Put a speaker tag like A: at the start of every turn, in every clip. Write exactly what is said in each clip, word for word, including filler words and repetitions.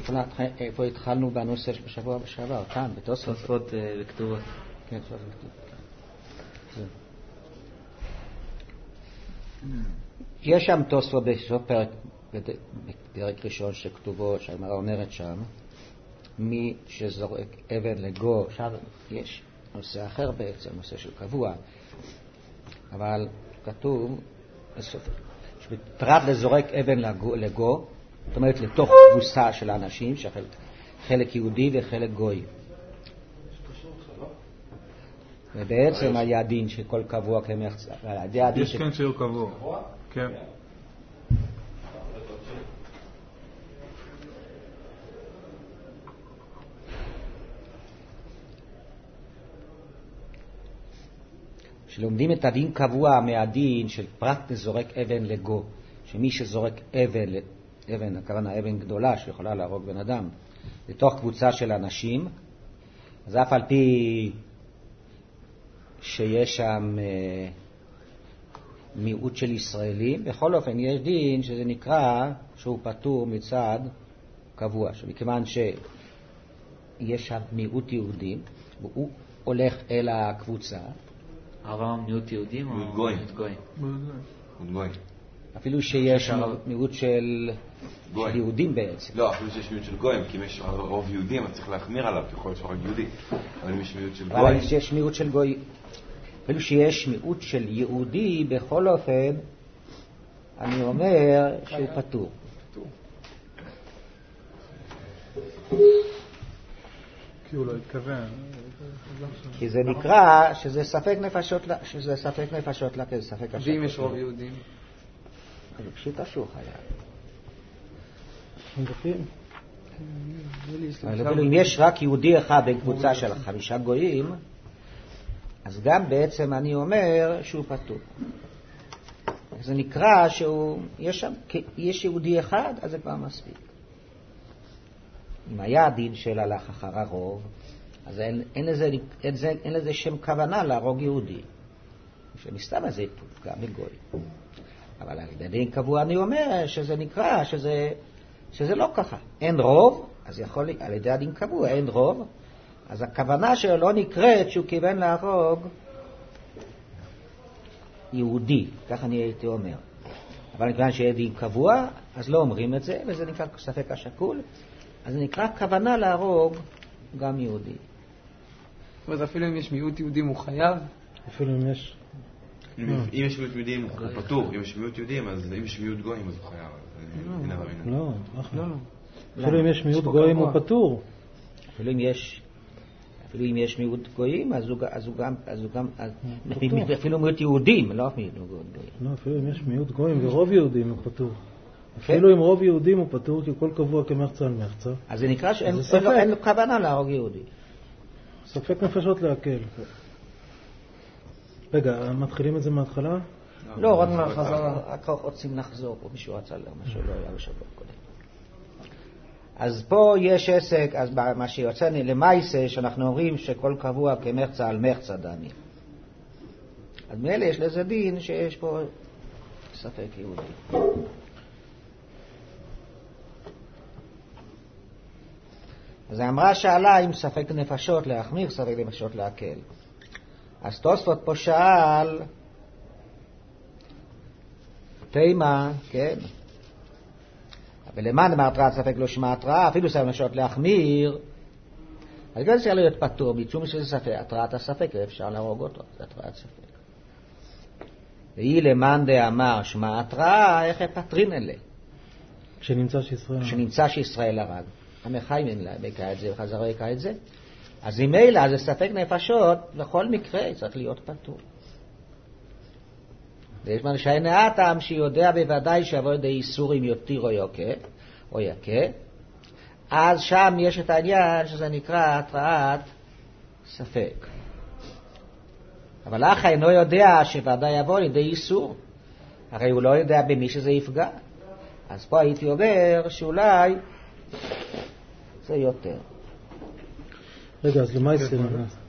A: איפה התחלנו בנושא בשבוע בשבוע? כאן, בתוספות.
B: תוספות וכתובות.
A: כן, תוספות וכתובות. יש שם תוספות בסוף פרק, בפרק ראשון שכתובו, שהגמרא אומרת שם, מי שזורק אבן לגו, עכשיו יש נושא אחר בעצם, נושא של קבוע, אבל כתוב, שפרט לזורק אבן לגו, לגו, זאת אומרת לתוך קבוצה של האנשים, שחלק יהודי וחלק גוי. ובעצם היה דין שכל קבוע כמחצה.
C: יש כן שיעור קבוע. כן.
A: שלומדים את הדין קבוע מהדין של פרט לזורק אבן לגו, שמי שזורק אבן, אבן, הכוונה אבן גדולה שיכולה להרוג בן אדם, לתוך קבוצה של אנשים, אז אף על פי שיש שם אה, מיעוט של ישראלים, בכל אופן יש דין שזה נקרא שהוא פטור מצד קבוע, שמכיוון שיש שם מיעוט יהודים, והוא הולך אל הקבוצה,
B: הרב מיעוט יהודים או מיעוט גויים?
D: מיעוט גויים.
A: אפילו שיש מיעוט של יהודים בעצם.
D: לא, אפילו שיש מיעוט של גויים, כי אם יש רוב יהודים אז צריך להחמיר עליו, יכול להיות שרק יהודי. אבל אם יש מיעוט של גויים...
A: אבל שיש מיעוט של גויים, אפילו שיש מיעוט של יהודי, בכל אופן, אני אומר שהוא פטור.
C: כי הוא לא התכוון.
A: כי זה נקרא שזה ספק נפשות, שזה ספק נפשות לכן, ספק השפט.
E: ואם יש רוב יהודים?
A: זה פשוט אסור חייב. אבל אם יש רק יהודי אחד בקבוצה של חמישה גויים, אז גם בעצם אני אומר שהוא פטור. זה נקרא שהוא, יש שם, יש יהודי אחד, אז זה כבר מספיק. אם היה דין של הלך אחר הרוב, אז אין, אין, לזה, אין, זה, אין לזה שם כוונה להרוג יהודי. שמסתם הזה תופקע בגוי. אבל על ידי דין קבוע אני אומר שזה נקרא, שזה, שזה לא ככה. אין רוב, אז יכול, על ידי הדין קבוע אין רוב, אז הכוונה שלו לא נקראת שהוא כיוון להרוג יהודי, כך אני הייתי אומר. אבל מכיוון שיהיה דין קבוע, אז לא אומרים את זה, וזה נקרא ספק השקול, אז זה נקרא כוונה להרוג גם יהודי.
E: אז אפילו אם יש מיעוט יהודים הוא חייב?
C: אפילו אם יש...
D: אם יש מיעוט יהודים הוא פטור, אם יש מיעוט יהודים, אז אם יש מיעוט גויים אז הוא חייב.
C: לא, אפילו אם יש מיעוט גויים הוא פטור.
A: אפילו אם יש... אפילו אם יש מיעוט גויים, אז הוא גם... אפילו מיעוט יהודים, לא מיעוט גויים.
C: לא, אפילו אם יש מיעוט גויים ורוב יהודים הוא פטור. אפילו אם רוב יהודים הוא פטור, כי כל קבוע כמחצה על מחצה.
A: אז זה נקרא שאין לו כוונה להרוג יהודי.
C: ספק נפשות להקל. רגע, מתחילים את זה מההתחלה?
A: לא, רק מהחזרה, רק רוצים לחזור פה, מישהו רצה למה שלא היה בשבוע קודם. אז פה יש עסק, אז מה שיוצא למעשה, שאנחנו אומרים שכל קבוע כמחצה על מחצה דני. אז מאלה יש לזה דין שיש פה ספק יהודי. אז אמרה שאלה אם ספק נפשות להחמיר, ספק נפשות להקל. אז תוספות פה שאל, תימה, כן, ולמען מהתרעת ספק לא שמע התרעה, אפילו ספק נפשות להחמיר, אז גם צריך להיות פטור, ביצום שזה ספק, התרעת הספק, אפשר להרוג אותו, זה התרעת ספק. והיא למען דאמר שמע התרעה, איך פטרין אלה?
C: כשנמצא שישראל הרג.
A: כשנמצא שישראל הרג. המחיים אין לה, בקע את זה, וחזרה יקע את זה. אז אם אלה, זה ספק נפשות, בכל מקרה צריך להיות פטור. ויש מה שאין האטם שיודע בוודאי שיבוא ידי איסורים יותיר או יוקה, או יקה, אז שם יש את העניין שזה נקרא התרעת ספק. אבל אך אינו יודע שוודאי יבוא לידי איסור, הרי הוא לא יודע במי שזה יפגע. אז פה הייתי אומר שאולי זה יותר.
C: רגע, אז למה יצא?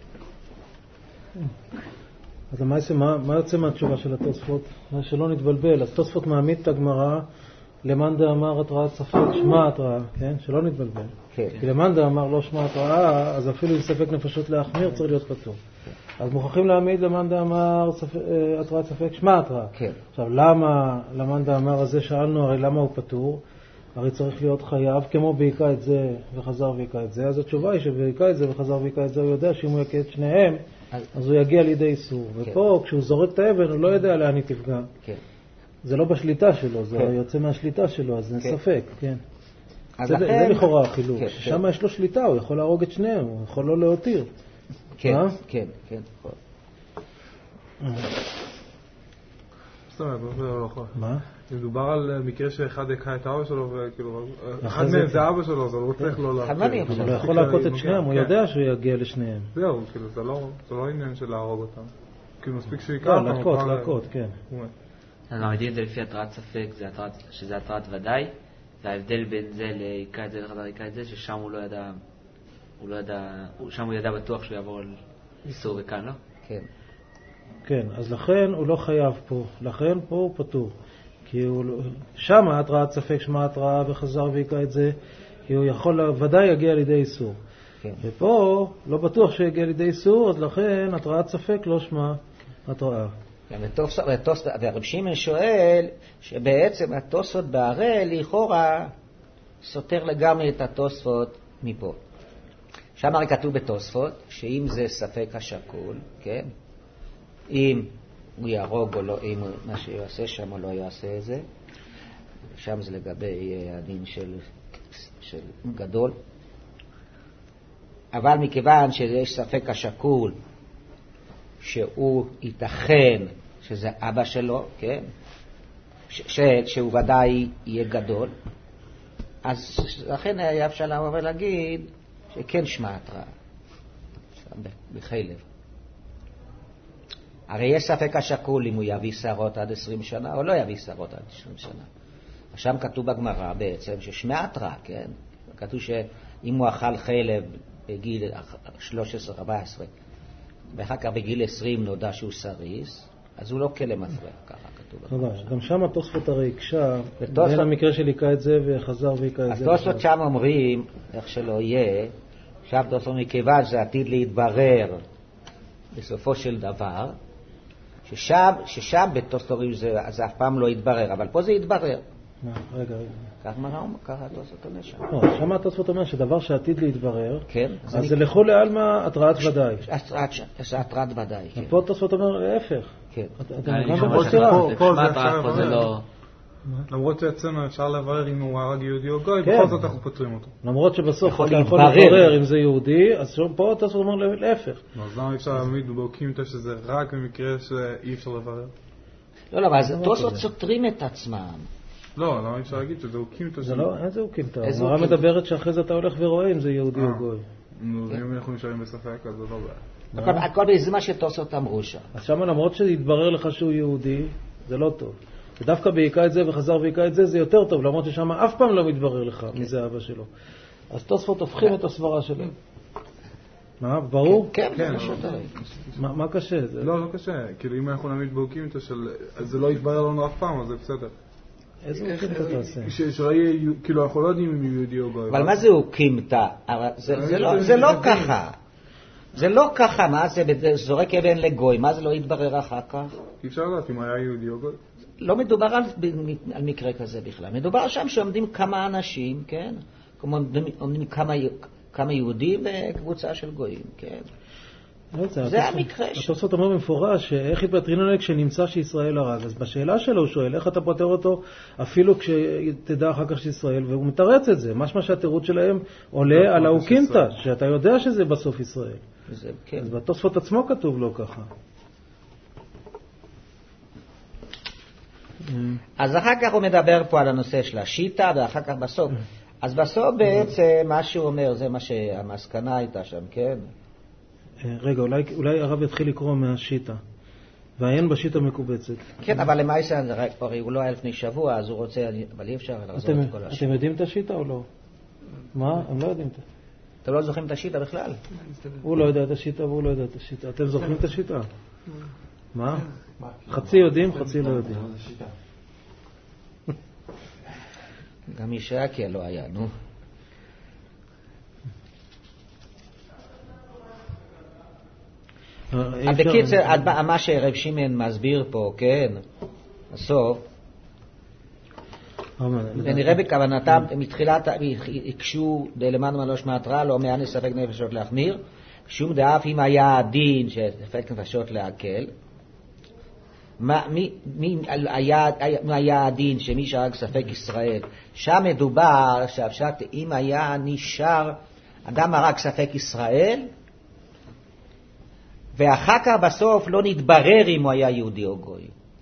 C: אז למה יצא, מה יוצא מהתשובה של התוספות? שלא נתבלבל. אז תוספות מעמיד את הגמרא למאן דאמר התראת ספק שמע התראה, כן? שלא נתבלבל.
A: כן.
C: כי למאן דאמר לא שמע התראה, אז אפילו אם ספק נפשות להחמיר צריך להיות פטור. אז מוכרחים להעמיד למאן דאמר התראת ספק שמע התראה.
A: כן.
C: עכשיו, למה למאן דאמר הזה שאלנו, הרי למה הוא פטור? הרי צריך להיות חייב, כמו בהיקה את זה וחזר והיקה את זה. אז התשובה היא שבהיקה את זה וחזר והיקה את זה, הוא יודע שאם הוא יקה את שניהם, אז הוא יגיע לידי איסור. ופה, כשהוא זורק את האבן, הוא לא יודע לאן היא תפגע. זה לא בשליטה שלו, זה יוצא מהשליטה שלו, אז זה ספק, כן. זה לכאורה החילוק. ששם יש לו שליטה, הוא יכול להרוג את שניהם, הוא יכול לא להותיר.
A: כן, כן, כן.
F: זאת אומרת, לא יכול.
C: מה?
F: מדובר על מקרה שאחד יקה את האבא שלו, וכאילו, אחד מהם זה אבא שלו, אז הוא לא צריך לא להכיר.
C: הוא לא יכול להכות את שניהם, הוא יודע שהוא יגיע לשניהם.
F: זהו, כאילו, זה לא עניין של להרוג אותם. כאילו, מספיק שהוא יקה אותם.
C: לא, להכות, להכות, כן.
B: אז מעמידים את זה לפי התראת ספק, שזה התראת ודאי, וההבדל בין זה להיקה את זה לחזר להיקה את זה, ששם הוא לא ידע, הוא לא ידע, שם הוא ידע בטוח שהוא יעבור על איסור וכאן, לא?
A: כן.
C: כן, אז לכן הוא לא חייב פה, לכן פה הוא פטור. כי הוא, שם התראת ספק שמע התראה וחזר והיקה את זה, כי הוא יכול, ודאי יגיע לידי איסור.
A: כן.
C: ופה לא בטוח שיגיע לידי איסור, אז לכן התראת ספק לא שמע התראה.
A: והרב שמעון שואל שבעצם התוספות בהראל לכאורה סותר לגמרי את התוספות מפה. שם הרי כתוב בתוספות שאם זה ספק השקול, כן? אם הוא יהרוג או לא, אם מה שיעשה שם או לא יעשה את זה, שם זה לגבי הדין של, של גדול. אבל מכיוון שיש ספק השקול שהוא ייתכן שזה אבא שלו, כן? ש- ש- שהוא ודאי יהיה גדול, אז לכן היה אפשר לבוא ולהגיד שכן שמע התראה בחלב. הרי יש ספק השקול אם הוא יביא שערות עד עשרים שנה או לא יביא שערות עד עשרים שנה. שם כתוב בגמרא בעצם ששמע התראה, כן? כתוב שאם הוא אכל חלב בגיל שלוש עשרה ארבע עשרה ואחר כך בגיל עשרים נודע שהוא סריס, אז הוא לא כלא מפריע, ככה כתוב בגמרא.
C: גם שם התוספות הרי הקשה בין המקרה של היקה את זה וחזר והיקה את זה.
A: התוספות שם אומרים, איך שלא יהיה, עכשיו תוספות מכיוון שזה עתיד להתברר בסופו של דבר, ששם, ששם בתוספות זה, זה אף פעם לא יתברר, אבל פה זה יתברר.
C: רגע, רגע.
A: כך מראה, ככה התוספות אומר שם.
C: לא, שם התוספות אומר שדבר שעתיד להתברר,
A: כן.
C: אז זה לכולי עלמא התראת ודאי.
A: התראת ודאי, כן.
C: פה התוספות אומר להפך.
A: כן.
F: למרות שאצלנו אפשר לברר אם הוא הרג יהודי או גוי, בכל זאת אנחנו פותרים אותו.
C: למרות שבסוף אתה יכול לברר אם זה יהודי, אז פה התוספות אומר להפך.
F: אז למה אפשר להעמיד באוקימתא שזה רק במקרה שאי אפשר לברר?
A: לא, לא, אבל התוספות סותרים את עצמם.
F: לא, למה אפשר להגיד שזה אוקימתא?
C: זה לא, איזה אוקימתא? הגמרא מדברת שאחרי זה אתה הולך ורואה אם זה יהודי או גוי.
F: נו, אם אנחנו נשארים בספק, אז זה לא בעיה.
A: הכל זה מה שתוספות אמרו שם.
C: אז שם למרות שיתברר לך שהוא יהודי, זה לא טוב. ודווקא בהיקה את זה וחזר והיקה את זה, זה יותר טוב, למרות ששם אף פעם לא מתברר לך מי זה אבא שלו. אז תוספות הופכים את הסברה שלהם. מה, ברור?
A: כן,
F: כן.
C: מה קשה?
F: לא, לא קשה. כאילו אם אנחנו נעמיד באוקימתא של, אז זה לא יתברר לנו אף פעם, אז זה בסדר.
C: איזה אוקימתא תעשה?
F: שלא יהיה, כאילו אנחנו לא יודעים אם הוא יהודי או גוי.
A: אבל מה זה אוקימתא? זה לא ככה. זה לא ככה, מה זה זורק אבן לגוי, מה זה לא יתברר אחר כך?
F: אי אפשר לדעת אם היה יהודי או גוי.
A: לא מדובר על, על מקרה כזה בכלל, מדובר שם שעומדים כמה אנשים, כן? כמו עומדים כמה, כמה יהודים וקבוצה של גויים, כן? זה המקרה.
C: התוספות אומר במפורש שאיך יפטרינן כשנמצא שישראל הרג, אז בשאלה שלו הוא שואל איך אתה פותר אותו אפילו כשתדע אחר כך שישראל, והוא מתרץ את זה, משמע שהתירוץ שלהם עולה על האוקימתא, שאתה יודע שזה בסוף ישראל.
A: זה, כן.
C: אז בתוספות עצמו כתוב לו ככה.
A: אז אחר כך הוא מדבר פה על הנושא של השיטה, ואחר כך בסוף. אז בסוף בעצם מה שהוא אומר, זה מה שהמסקנה הייתה שם, כן?
C: רגע, אולי, אולי הרב יתחיל לקרוא מהשיטה. ועיין בשיטה מקובצת.
A: כן, אבל למעשה, הרי הוא לא היה לפני שבוע, אז הוא רוצה, אבל אי אפשר לעזור את כל השיטה.
C: אתם יודעים את השיטה או לא? מה? הם לא יודעים את זה.
A: אתם לא זוכרים את השיטה בכלל?
C: הוא לא יודע את השיטה והוא לא יודע את השיטה. אתם זוכרים את השיטה? מה? חצי יודעים, חצי לא יודעים.
A: גם מי שהקל לא היה, נו. בקיצר, מה שרב שמעון מסביר פה, כן, בסוף, ונראה בכוונתם, מתחילת, הקשו למען מה לא שמעת רע, לא מען ספק נפשות להחמיר, שום דאף אם היה הדין שספק נפשות להקל, מי היה הדין שמי שהרג ספק ישראל, שם מדובר שאפשר, אם היה נשאר, אדם הרג ספק ישראל, ואחר כך בסוף לא נתברר אם הוא היה יהודי או גוי.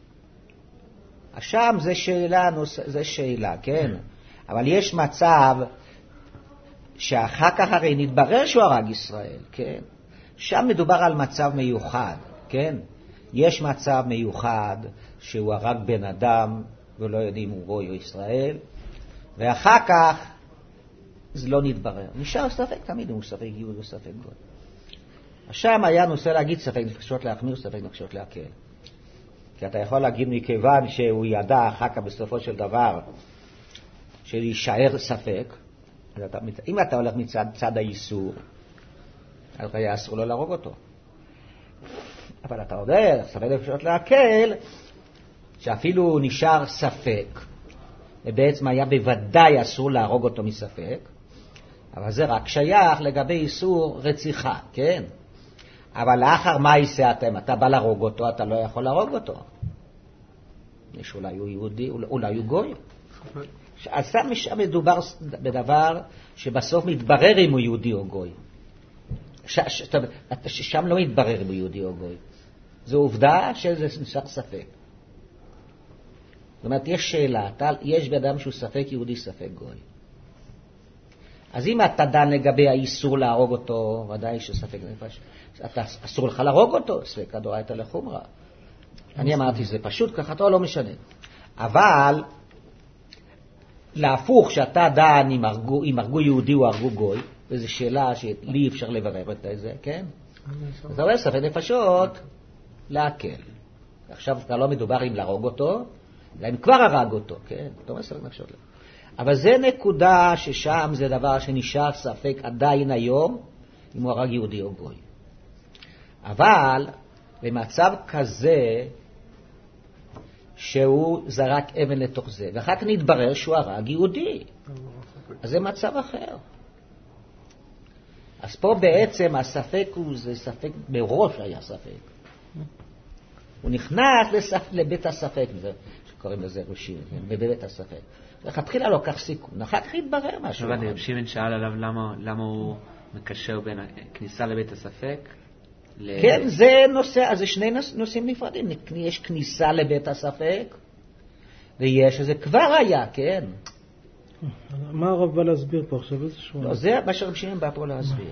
A: שם זה שאלה, זה שאלה, כן? אבל יש מצב שאחר כך הרי נתברר שהוא הרג ישראל, כן? שם מדובר על מצב מיוחד, כן? יש מצב מיוחד שהוא הרג בן אדם ולא יודעים הוא גוי או ישראל, ואחר כך זה לא נתברר. נשאר ספק תמיד אם הוא ספק יהודי או ספק גוי. שם היה נושא להגיד ספק נפשות להחמיר, ספק נפשות להקל. כי אתה יכול להגיד מכיוון שהוא ידע אחר כך בסופו של דבר שישאר ספק, אתה, אם אתה הולך מצד צד האיסור, אז היה אסור לו להרוג אותו. אבל אתה אומר, ספק נפשות להקל, שאפילו נשאר ספק, ובעצם היה בוודאי אסור להרוג אותו מספק, אבל זה רק שייך לגבי איסור רציחה, כן? אבל לאחר מה יישא אתם? אתה בא להרוג אותו, אתה לא יכול להרוג אותו. יש אולי הוא יהודי, אולי הוא גוי. אז שם מדובר בדבר שבסוף מתברר אם הוא יהודי או גוי. ש, ש, שם לא מתברר אם הוא יהודי או גוי. זו עובדה שזה נשאר ספק. זאת אומרת, יש שאלה, אתה, יש באדם שהוא ספק יהודי, ספק גוי. אז אם אתה דן לגבי האיסור להרוג אותו, ודאי שספק נפש, אתה אסור לך להרוג אותו, ספק הדאורייתא לחומרא. אני אמרתי שזה פשוט, ככה אתה לא משנה. אבל להפוך שאתה דן אם הרגו, אם הרגו יהודי או הרגו גוי, וזו שאלה שלי אפשר לברר את זה, כן? אז אתה אומר ספק נפשות להקל. עכשיו אתה לא מדובר אם להרוג אותו, אלא אם כבר הרג אותו, כן? אתה אומר ספק נפשות להקל. אבל זה נקודה ששם זה דבר שנשאר ספק עדיין היום, אם הוא הרג יהודי או גוי. אבל במצב כזה שהוא זרק אבן לתוך זה, ואחר כך נתברר שהוא הרג יהודי, אז זה מצב אחר. אז פה בעצם הספק הוא, זה ספק מראש היה ספק. הוא נכנס לספ... לבית הספק, שקוראים לזה ראשים, בבית הספק. לכתחילה לא כך סיכון, אחר כך יתברר משהו.
B: רבי רב שמעון שאל עליו למה, למה הוא מקשר בין הכניסה לבית הספק ל...
A: כן, זה נושא, אז זה שני נושאים נפרדים. יש כניסה לבית הספק, ויש שזה כבר היה, כן.
C: מה הרב בא להסביר פה עכשיו? איזשהו...
A: לא, זה מה שרב שמעון בא פה להסביר.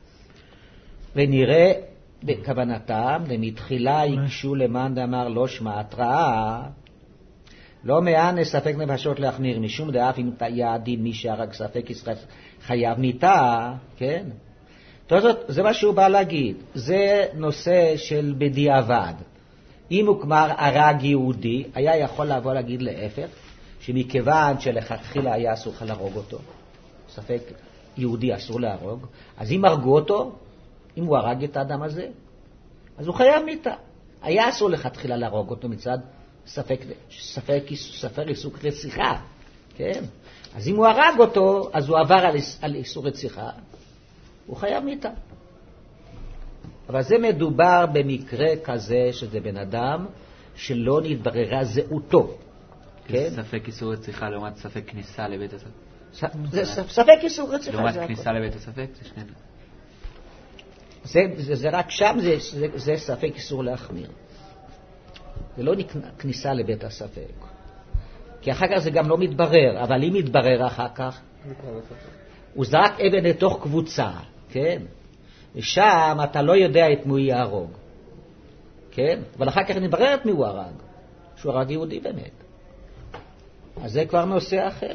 A: ונראה בכוונתם, למתחילה יקשו למאן דאמר לא שמעת רעה, לא מען ספק נפשות להחמיר, משום דאף אם היה הדין מי שהרג ספק ישראל חייב מיתה, כן? זאת, זה מה שהוא בא להגיד. זה נושא של בדיעבד. אם הוא כבר הרג יהודי, היה יכול לבוא להגיד להפך, שמכיוון שלכתחילה היה אסור להרוג אותו, ספק יהודי אסור להרוג, אז אם הרגו אותו, אם הוא הרג את האדם הזה, אז הוא חייב מיתה. היה אסור לכתחילה להרוג אותו מצד ספק, ספק, ספק איסור רציחה, כן? אז אם הוא הרג אותו, אז הוא עבר על, על איסור רציחה, הוא חייב מיתה. אבל זה מדובר במקרה כזה שזה בן אדם שלא נתבררה זהותו, כן?
B: ספק איסור רציחה לעומת ספק כניסה לבית הספק.
A: זה ספק איסור רציחה.
B: לעומת כניסה לבית הספק, זה שנינו.
A: זה, זה, זה רק שם, זה, זה, זה ספק איסור להחמיר. זה לא כניסה לבית הספק. כי אחר כך זה גם לא מתברר, אבל אם מתברר אחר כך, הוא זרק אבן לתוך קבוצה, כן? ושם אתה לא יודע את מי הוא יהרוג, כן? אבל אחר כך נתברר את מי הוא הרג, שהוא הרג יהודי באמת. אז זה כבר נושא אחר.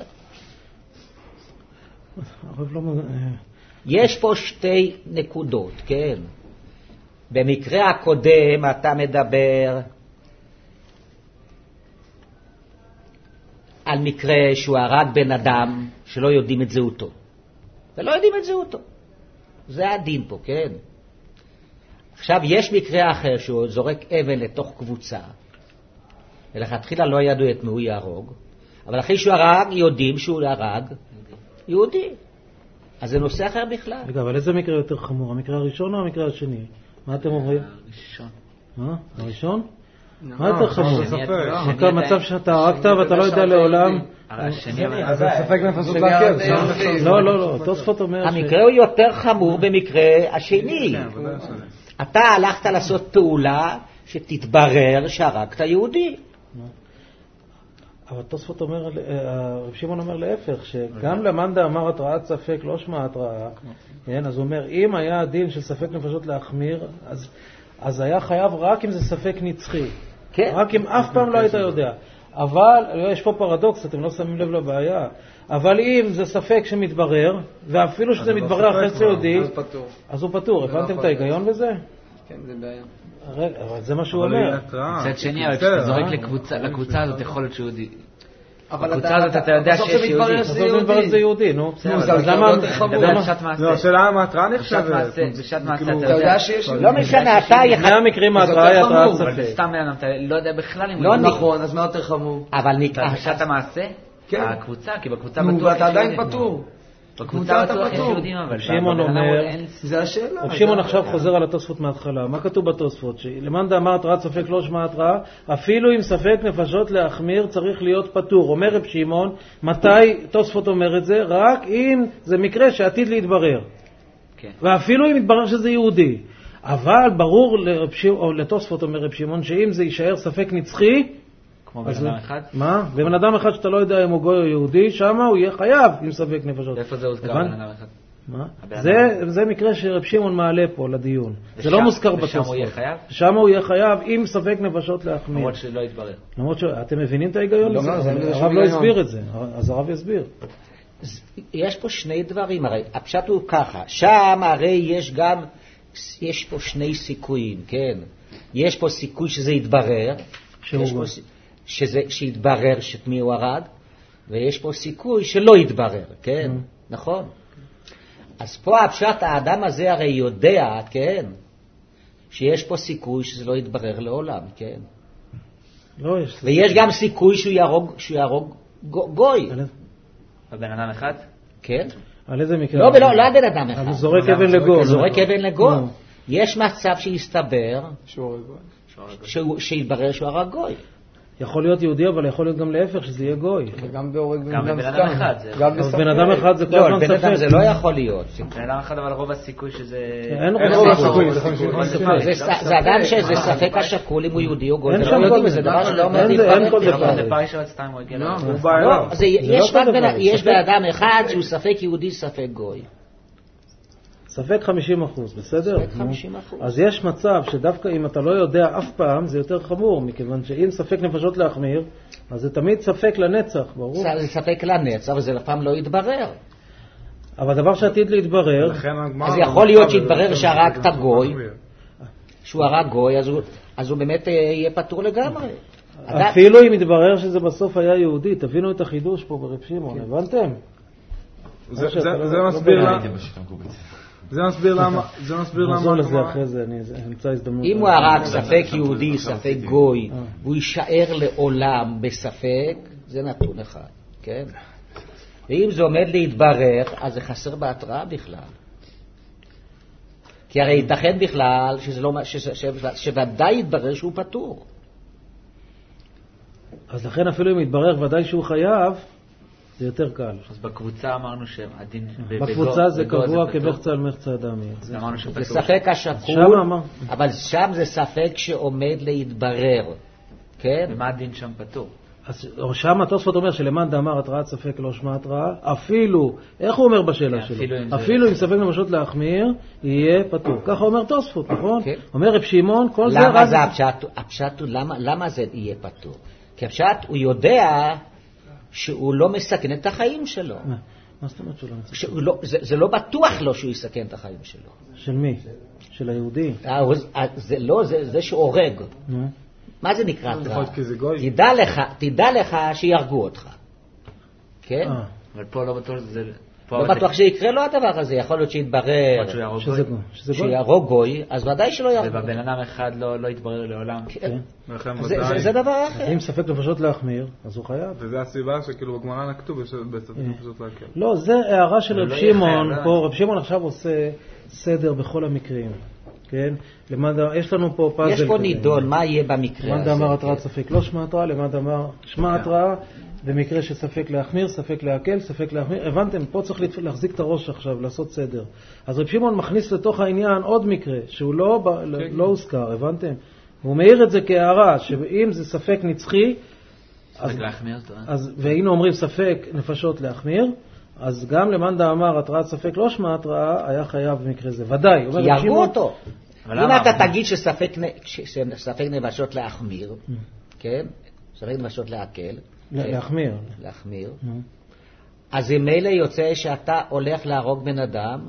A: יש פה שתי נקודות, כן? במקרה הקודם אתה מדבר על מקרה שהוא הרג בן אדם שלא יודעים את זהותו. ולא יודעים את זהותו. זה הדין פה, כן? עכשיו, יש מקרה אחר שהוא זורק אבן לתוך קבוצה, ולכתחילה לא ידעו את מי הוא יהרוג, אבל אחרי שהוא הרג, יודעים שהוא הרג יהודי. אז זה נושא אחר בכלל.
C: רגע, אבל איזה מקרה יותר חמור? המקרה הראשון או המקרה השני? מה אתם אומרים?
B: הראשון.
C: מה? הראשון? מה יותר חמור?
F: ספק.
C: מצב שאתה הרגת ואתה לא יודע לעולם...
B: השני, אבל...
F: אז זה ספק נפשות להקל.
C: לא, לא, לא. תוספות אומר ש...
A: המקרה הוא יותר חמור במקרה השני. אתה הלכת לעשות פעולה שתתברר שהרגת יהודי.
C: אבל תוספות אומר, רב שמעון אומר להפך, שגם למאן דאמר התראת ספק לא שמע התראה, אז הוא אומר, אם היה הדין של ספק נפשות להחמיר, אז היה חייב רק אם זה ספק נצחי. רק אם אף פעם לא היית יודע. אבל, יש פה פרדוקס, אתם לא שמים לב לבעיה, אבל אם זה ספק שמתברר, ואפילו שזה מתברר אחרי שיודעי, אז הוא פטור. הבנתם את ההיגיון בזה?
E: כן, זה בעיה.
C: אבל זה מה שהוא אומר.
B: מצד שני, אבל כשאתה זורק לקבוצה הזאת, יכול להיות שיהודי. בקבוצה הזאת אתה יודע שיש יהודי.
C: בסוף זה מתברר שזה יהודי, נו.
B: אז למה... מדבר בשעת מעשה.
F: לא, השאלה מה התראה נחשבת.
B: בשעת מעשה אתה יודע שיש...
A: לא משנה, אתה...
C: שני המקרים ההתראה היא התראת ספק.
B: סתם אתה לא יודע בכלל אם...
E: לא נכון, אז מה יותר חמור?
A: אבל נקרא...
B: בשעת המעשה?
E: כן.
B: הקבוצה, כי בקבוצה
E: נו,
B: בטוח...
E: ואתה עדיין פטור.
B: בקבוצה בטוח יש יהודים, אבל...
C: שמעון אומר...
E: זה השאלה.
C: שמעון עכשיו חוזר על התוספות מההתחלה. מה כתוב בתוספות? למאן דאמר התראת ספק לא שמע התראה, אפילו אם ספק נפשות להחמיר צריך להיות פטור. אומר רב שמעון, מתי תוספות אומר את זה? רק אם זה מקרה שעתיד להתברר.
B: כן.
C: ואפילו אם יתברר שזה יהודי. אבל ברור לתוספות אומר רב שמעון, שאם זה יישאר ספק נצחי,
B: כמו בן אדם אחד?
C: מה? ובן אדם אחד שאתה לא יודע אם הוא גוי או יהודי, שמה הוא יהיה חייב עם ספק נפשות.
B: איפה זה הוזכר בן אדם אחד?
C: מה? זה, זה מקרה שרב שמעון מעלה פה לדיון. זה לא מוזכר בתוספות.
B: ושם הוא יהיה חייב?
C: שם הוא יהיה חייב עם ספק נפשות להחמיר.
B: למרות שלא יתברר.
C: למרות שאתם מבינים את ההיגיון?
E: לא,
C: הרב לא הסביר את זה, אז הרב יסביר.
A: יש פה שני דברים, הרי הפשט הוא ככה, שם הרי יש גם, יש פה שני סיכויים, כן? יש פה סיכוי שזה יתברר, יש פה, שזה, שיתברר שאת מי הוא הרג, ויש פה סיכוי שלא יתברר, כן? נכון? אז פה הפשט, האדם הזה הרי יודע, כן? שיש פה סיכוי שזה לא יתברר לעולם, כן?
C: לא, יש...
A: ויש גם סיכוי שהוא יהרוג, שהוא יהרוג גוי.
B: הבן אדם אחד?
A: כן?
C: על איזה מקרה?
A: לא, ולא, לא הבן אדם אחד.
C: הוא זורק אבן לגול.
A: זורק אבן לגול. יש מצב שיסתבר, שיתברר שהוא הרג גוי.
C: יכול להיות יהודי, אבל יכול להיות גם להפך, שזה יהיה גוי.
E: וגם בהורג בן
B: גם
E: אדם
B: בבן
E: סתם.
B: אדם אחד.
C: בן אדם אחד זה כל
A: לא,
C: הזמן
A: בן אדם
C: ספק.
A: זה לא יכול להיות.
B: בן אדם אחד, אבל רוב הסיכוי שזה...
C: אין רוב הסיכוי.
A: זה אדם שזה ספק השקול אם הוא יהודי או גוי.
C: אין
A: זה
C: שם
A: לא
C: כל
A: יודעים, זה דבר שלא אומר
C: אין כל
A: להתפרק.
C: דבר.
B: לפריש עוד סתם הוא הגיע.
A: לא, יש בן אדם אחד שהוא ספק יהודי, ספק גוי.
C: ספק חמישים אחוז, בסדר?
A: ספק חמישים אחוז.
C: אז יש מצב שדווקא אם אתה לא יודע אף פעם, זה יותר חמור, מכיוון שאם ספק נפשות להחמיר, אז זה תמיד ספק לנצח, ברור.
A: זה ספק לנצח, אבל זה לפעם לא יתברר.
C: אבל דבר שעתיד להתברר...
A: אז יכול להיות שיתברר שהרגת גוי, שהוא הרג גוי, אז הוא באמת יהיה פטור לגמרי.
C: אפילו אם יתברר שזה בסוף היה יהודי, תבינו את החידוש פה ברב שמעון, הבנתם?
F: זה מסביר למה... זה מסביר למה... זה מסביר למה...
C: נחזור לזה אחרי זה, אני אמצא הזדמנות.
A: אם הוא הרג ספק יהודי, ספק גוי, והוא יישאר לעולם בספק, זה נתון אחד, כן? ואם זה עומד להתברר, אז זה חסר בהתראה בכלל. כי הרי ייתכן בכלל שזה לא, שוודאי יתברר שהוא פטור.
C: אז לכן אפילו אם יתברר ודאי שהוא חייב, זה יותר קל.
B: אז בקבוצה אמרנו שהדין...
C: בקבוצה זה קבוע כמחצה על מחצה אדמי.
B: זה אמרנו שפטור.
A: זה ספק השקול, אבל שם זה ספק שעומד להתברר. כן?
B: ומה הדין שם פטור?
C: אז שם התוספות אומר שלמאן דאמר התראת ספק לא שמע התראה, אפילו, איך הוא אומר בשאלה שלו? אפילו אם ספק נפשות להחמיר, יהיה פטור. ככה אומר תוספות, נכון? אומר רב שמעון, כל זה...
A: למה זה הפשט? הפשט הוא, למה זה יהיה פטור? כי הפשט הוא יודע שהוא לא מסכן את החיים שלו.
C: מה זאת אומרת שהוא לא מסכן?
A: זה לא בטוח לו שהוא יסכן את החיים שלו.
C: של מי? של היהודי?
A: זה לא, זה שהורג. מה זה נקרא התראה? תדע לך, תדע לך שירגו אותך. כן?
C: אה,
B: אבל פה לא בטוח שזה... פה
A: לא
B: אבל
A: בטוח שיקרה לו הדבר הזה, יכול להיות שיתברר
B: יכול להיות שהוא
C: שזה
B: יהרוג
C: גוי. שזה גוי.
A: שיהרוג גוי, אז ודאי שלא יהרוג.
B: ובבן אדם אחד לא לא יתברר לעולם.
A: כן.
F: ולכן
A: זה-
F: ודאי-
A: זה- זה דבר אחר.
C: אם ספק נפשות להחמיר, אז הוא חייב.
F: וזה הסיבה שכאילו בגמרא נקטו בש- בספק פשוט להקל.
C: לא, זה הערה של
B: אבל
C: רב
B: לא יהיה
C: שמעון,
B: חייב,
C: פה
B: לא.
C: רב שמעון עכשיו עושה סדר בכל המקרים, כן? למד, יש לנו פה פאזל
A: יש פה
C: כזה.
A: נידון, מה יהיה במקרה
C: למד
A: הזה?
C: אמר
A: כן.
C: התראת ספק לא שמע התראה, למד אמר שמע התראה, במקרה שספק להחמיר, ספק להקל, ספק להחמיר. הבנתם? פה צריך להת- להחזיק את הראש עכשיו, לעשות סדר. אז רב שמעון מכניס לתוך העניין עוד מקרה, שהוא לא, ב- לא הוזכר, הבנתם? הוא מעיר את זה כהערה, שאם זה ספק נצחי, אז,
B: רק להחמיר אותו. אה?
C: אז, והיינו אומרים ספק נפשות להחמיר, אז גם למאן דאמר התראת ספק לא שמע התראה, היה חייב במקרה זה. ודאי. אומר רב
A: יהרגו
C: שמעון-
A: אותו.
B: אבל
A: אם
B: למה?
A: אתה תגיד שספק נ- ש- שספק נפשות להחמיר, כן? ספק נפשות להקל,
C: לה-
A: כן?
C: להחמיר.
A: להחמיר,
C: נו.
A: אז ממילא יוצא שאתה הולך להרוג בן אדם,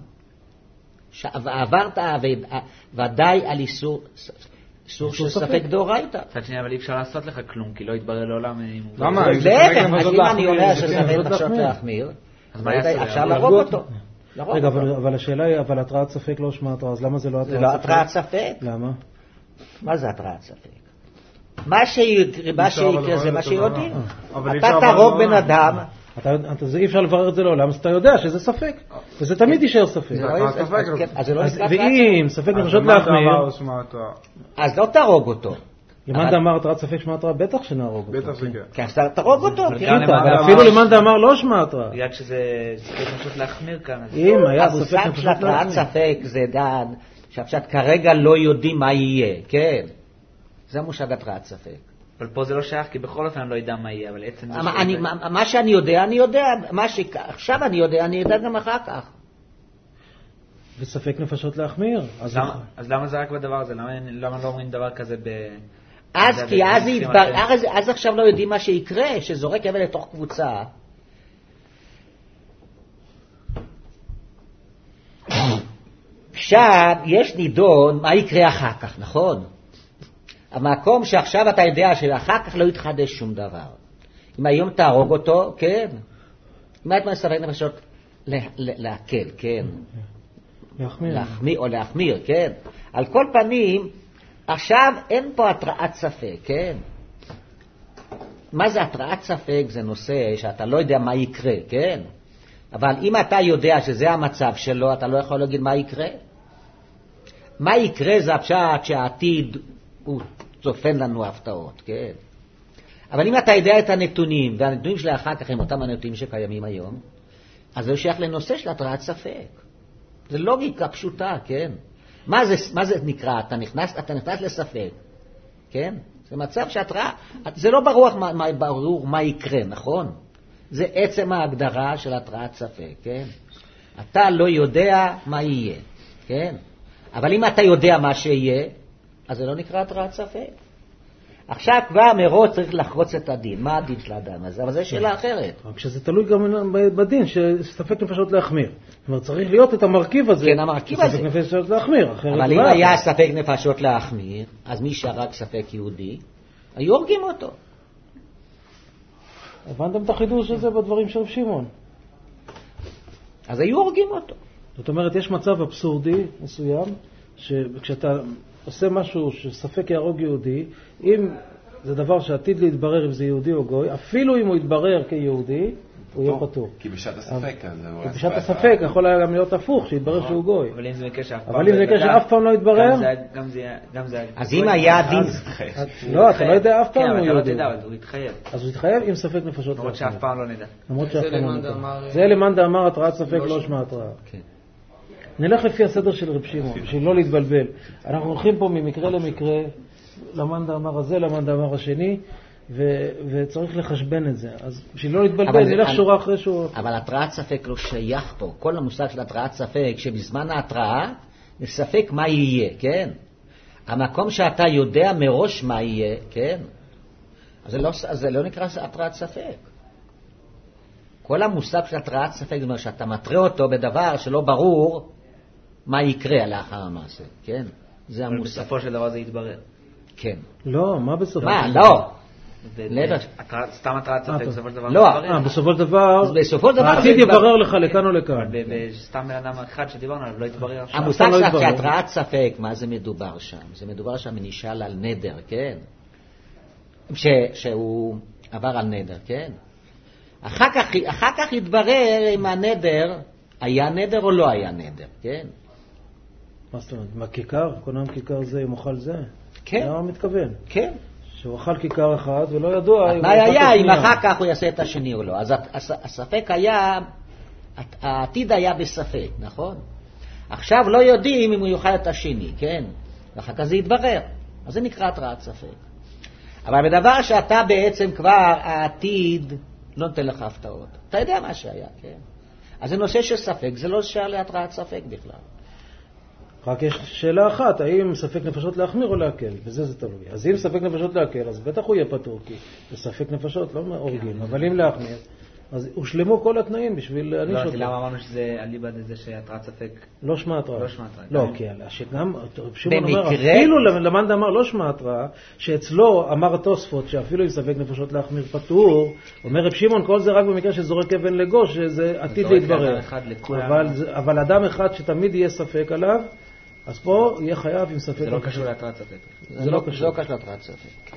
A: ש- ועברת עבד- ודאי על איסור איסור של
C: איסור
A: ספק
C: ספק.
A: דאורייתא.
B: מצד שני, אבל אי אפשר לעשות לך כלום, כי לא יתברר לעולם אם הוא...
F: למה? אם זה
A: להפך,
F: ספק
A: אז
F: נפשות
A: אם אני
F: להחמיר,
A: אומר
F: זה
A: שספק
C: כן,
A: נפשות
C: להחמיר.
A: להחמיר,
B: אז מה יעשו?
A: אפשר
B: יהרגו
A: להרוג
C: אותו.
A: אותו. להרוג
C: רגע,
A: אותו.
C: אבל, אבל השאלה היא, אבל התראת ספק לא שמע התראה, אז למה זה לא התראת
A: זה
C: ספק?
A: לא התראת ספק.
C: למה?
A: מה זה התראת ספק? מה שיקרה, מה
F: אפשר אבל
A: שיקרה זה
F: לברר
A: מה
F: את
A: שיודעים.
F: הדבר. אבל אי
A: אתה
F: אפשר
A: תהרוג
F: לברר.
A: בן אדם,
C: אתה, אתה, זה אי אפשר לברר את זה לעולם, אז אתה יודע שזה ספק, וזה תמיד יישאר ספק.
A: זה
F: זה
A: לא
F: התראת
A: יהיה-
F: ספק,
A: אז
F: אבל-
A: כן, אז זה לא
C: אז-
A: נקרא התראת ספק.
C: ואם ספק
F: אז
C: נפשות
F: למאן
C: להחמיר,
F: דאמר שמע התראה.
A: אז לא תהרוג אותו.
C: למאן
A: אבל-
C: דאמר התראת ספק שמע התראה, בטח שנהרוג אותו.
F: בטח שכן.
A: כי אז תהרוג אותו.
B: אבל
A: כן.
B: גם
C: כן, אבל
B: למאן
C: אפילו
B: דאמר-
C: למאן דאמר לא שמע התראה.
B: בגלל שזה ספק פשוט להחמיר כאן. אז-
C: אם היה ספק
A: המושג של
C: נפשות
A: התראת
C: להחמיר.
A: ספק זה דן, שעכשיו כרגע לא יודעים מה יהיה, כן. זה המושג התראת ספק.
B: אבל פה זה לא שייך, כי בכל אופן אני לא יודע מה יהיה, אבל עצם זה...
A: מה-
B: שהוא-
A: אני- מה מה שאני יודע, אני יודע. מה שעכשיו אני יודע, אני יודע גם אחר כך.
C: וספק נפשות להחמיר. אז
B: למה- אז למה זה רק בדבר הזה? למה למה לא אומרים דבר כזה ב...
A: אז
B: זה
A: כי אז
B: במקרים
A: יתבר-
B: אחרים.
A: אז- אז עכשיו לא יודעים מה שיקרה, שזורק אבן לתוך קבוצה. עכשיו יש נידון מה יקרה אחר כך, נכון? המקום שעכשיו אתה יודע שאחר כך לא יתחדש שום דבר. אם היום תהרוג אותו, כן. אם היית מספק נפשות לה- לה- להקל, כן.
C: להחמיר.
A: להחמיר או להחמיר, כן. על כל פנים, עכשיו אין פה התראת ספק, כן. מה זה התראת ספק? זה נושא שאתה לא יודע מה יקרה, כן. אבל אם אתה יודע שזה המצב שלו, אתה לא יכול להגיד מה יקרה. מה יקרה זה הפשט שהעתיד הוא צופן לנו הפתעות, כן. אבל אם אתה יודע את הנתונים, והנתונים שלה אחר כך הם אותם הנתונים שקיימים היום, אז זה שייך לנושא של התראת ספק. זה לוגיקה פשוטה, כן? מה זה, מה זה נקרא? אתה נכנס, אתה נכנס לספק, כן? זה מצב שהתראה, זה לא ברור מה, מה, ברור מה יקרה, נכון? זה עצם ההגדרה של התראת ספק, כן? אתה לא יודע מה יהיה, כן? אבל אם אתה יודע מה שיהיה, אז זה לא נקרא התראת ספק. עכשיו כבר מראש צריך לחרוץ את הדין. מה הדין של האדם הזה? אבל זו שאלה אחרת.
C: רק שזה תלוי גם בדין, שספק נפשות להחמיר. זאת אומרת, צריך להיות את המרכיב הזה.
A: כן, המרכיב הזה.
C: ספק נפשות להחמיר. אחרת
A: אבל אם
C: לא
A: היה
C: יכול.
A: ספק נפשות להחמיר, אז מי שהרג ספק יהודי, היו הורגים אותו.
C: הבנתם את החידוש הזה בדברים של רב שמעון.
A: אז היו הורגים אותו.
C: זאת אומרת, יש מצב אבסורדי מסוים, שכשאתה עושה משהו שספק יהרוג יהודי, אם זה דבר שעתיד להתברר אם זה יהודי או גוי, אפילו אם הוא יתברר כיהודי, הוא יהיה פטור.
D: כי בשעת הספק, אז הוא
C: כי בשעת הספק יכול היה גם להיות הפוך, שיתברר שהוא גוי.
B: אבל אם זה מקרה שאף פעם...
C: אבל אם זה מקרה שאף פעם לא יתברר,
B: גם זה- גם זה... גם זה...
A: אז אם היה דין...
C: לא, אתה לא יודע אף פעם
B: כן,
C: אם
B: אבל
C: הוא
B: אתה לא
C: יהודי.
B: תדע, אבל הוא יתחייב.
C: אז הוא יתחייב עם ספק נפשות
B: למרות
C: להחמיר.
B: שאף פעם לא נדע.
C: למרות
E: זה
C: שאף פעם לא
E: למאן
C: נדע.
E: דאמר-
C: זה למאן דאמר התראת ספק לא
E: לא
C: שמע התראה.
A: כן.
C: נלך לפי הסדר של רב שמעון, בשביל לא להתבלבל. אנחנו הולכים פה ממקרה למקרה, למאן דאמר הזה, למאן דאמר השני, ו- וצריך לחשבן את זה. אז בשביל לא להתבלבל,
A: אבל זה-
C: נלך
A: אני-
C: שורה אחרי שורה.
A: אבל התראת ספק לא שייך פה. כל המושג של התראת ספק, שבזמן ההתראה, נספק מה יהיה, כן? המקום שאתה יודע מראש מה יהיה, כן? אז זה לא, אז זה לא נקרא התראת ספק. כל המושג של התראת ספק, זאת אומרת שאתה מטרה אותו בדבר שלא ברור מה יקרה לאחר המעשה, כן? זה
B: אבל
A: המושג.
B: בסופו של דבר זה יתברר.
A: כן.
C: לא, מה בסופו?
A: מה,
C: של דבר?
A: לא.
B: סתם התרעת ספק, בסופו של דבר
A: לא,
C: אה, בסופו של דבר,
A: בסופו של דבר
C: העתיד יברר לך לכאן או לכאן.
B: סתם בן אדם אחד שדיברנו עליו, לא יתברר עכשיו.
A: המושג של התרעת ספק, מה זה מדובר שם? זה מדובר שם נשאל על נדר, כן? שהוא עבר על נדר, כן? אחר כך, אחר כך יתברר אם הנדר היה נדר או לא היה נדר, כן?
C: מה זאת אומרת? מה כיכר? קונם כיכר זה, אם אוכל זה?
A: כן.
C: למה מתכוון?
A: כן.
C: שהוא אכל כיכר אחד ולא ידוע.
A: התנאי היה אם אחר כך הוא יעשה את השני או לא. אז הספק היה, העתיד היה בספק, נכון? עכשיו לא יודעים אם הוא יאכל את השני, כן? ואחר כך זה יתברר. אז זה נקרא התרעת ספק. אבל בדבר שאתה בעצם כבר העתיד לא נותן לך הפתעות. אתה יודע מה שהיה, כן? אז זה נושא של ספק, זה לא שאלה להתרעת ספק בכלל.
C: רק יש שאלה אחת, האם ספק נפשות להחמיר או להקל, וזה זה תלוי. אז אם ספק נפשות להקל, אז בטח הוא יהיה פטור, כי בספק נפשות לא הורגים, אבל אם להחמיר, אז הושלמו כל התנאים בשביל להניש אותו.
B: לא, למה אמרנו שזה אליבא דזה שהתרעת ספק?
C: לא שמע התראה.
B: לא שמע התראה.
C: לא, כי שגם, שמעון אומר, אפילו למאן דאמר לא שמע התראה, שאצלו אמר התוספות, שאפילו אם ספק נפשות להחמיר פטור, אומר רב שמעון, כל זה רק במקרה שזורק אבן לגוש, שזה עתיד להתברר. אבל אדם אחד שתמיד יהיה ספק עליו, אז פה יהיה חייב עם ספק.
B: זה לא קשור להתרעת ספק.
A: זה לא קשור להתרעת ספק.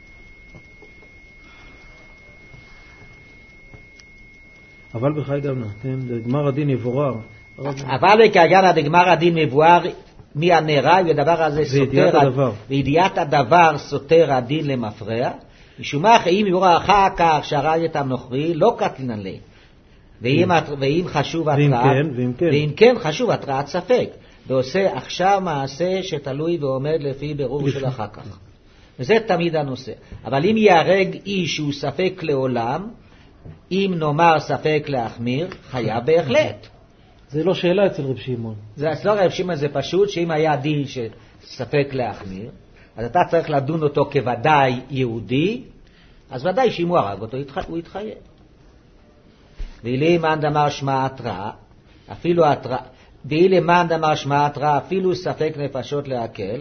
C: אבל בחי גם נתן, דגמר הדין יבורר.
A: אבל כגן דגמר הדין מבואר מהנראה, ודבר הזה סותר, וידיעת הדבר סותר הדין למפרע, משומך אם יורא אחר כך שהרג את הנוכרי, לא קטלין לי. ואם חשוב התרעת, ואם כן חשוב התרעת ספק. ועושה עכשיו מעשה שתלוי ועומד לפי ברור של אחר כך. וזה תמיד הנושא. אבל אם יהרג איש שהוא ספק לעולם, אם נאמר ספק להחמיר, חייב בהחלט.
C: זה לא שאלה אצל רב שמעון.
A: זה אצל רב שמעון זה פשוט, שאם היה דין שספק להחמיר, אז אתה צריך לדון אותו כוודאי יהודי, אז ודאי שאם הוא הרג אותו, הוא יתחייב. ואילי מאן דאמר שמע התראה, אפילו התראה, ואילי מאן דאמר שמע התראה, אפילו ספק נפשות להקל,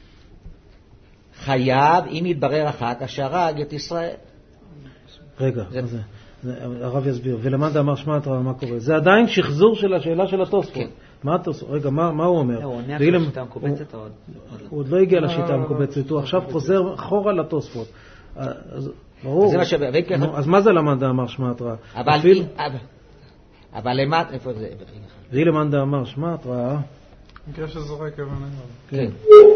A: חייב אם יתברר אחר כך שהרג את ישראל.
C: רגע, זה... זה, הרב יסביר. ולמאן דאמר שמע התראה, מה קורה? זה עדיין שחזור של השאלה של התוספות.
A: כן.
C: מה התוספות? רגע, מה, מה הוא אומר?
B: הוא עונה על השיטה המקובצת עוד?
C: הוא עוד לא הגיע לשיטה המקובצת, הוא עכשיו חוזר אחורה לתוספות. אז ברור. אז מה זה למאן דאמר שמע התראה?
A: אבל למאן, איפה זה?
C: ואי למאן דאמר שמע התראה.
F: מקרה שזורק אבן לגוש.
A: כן.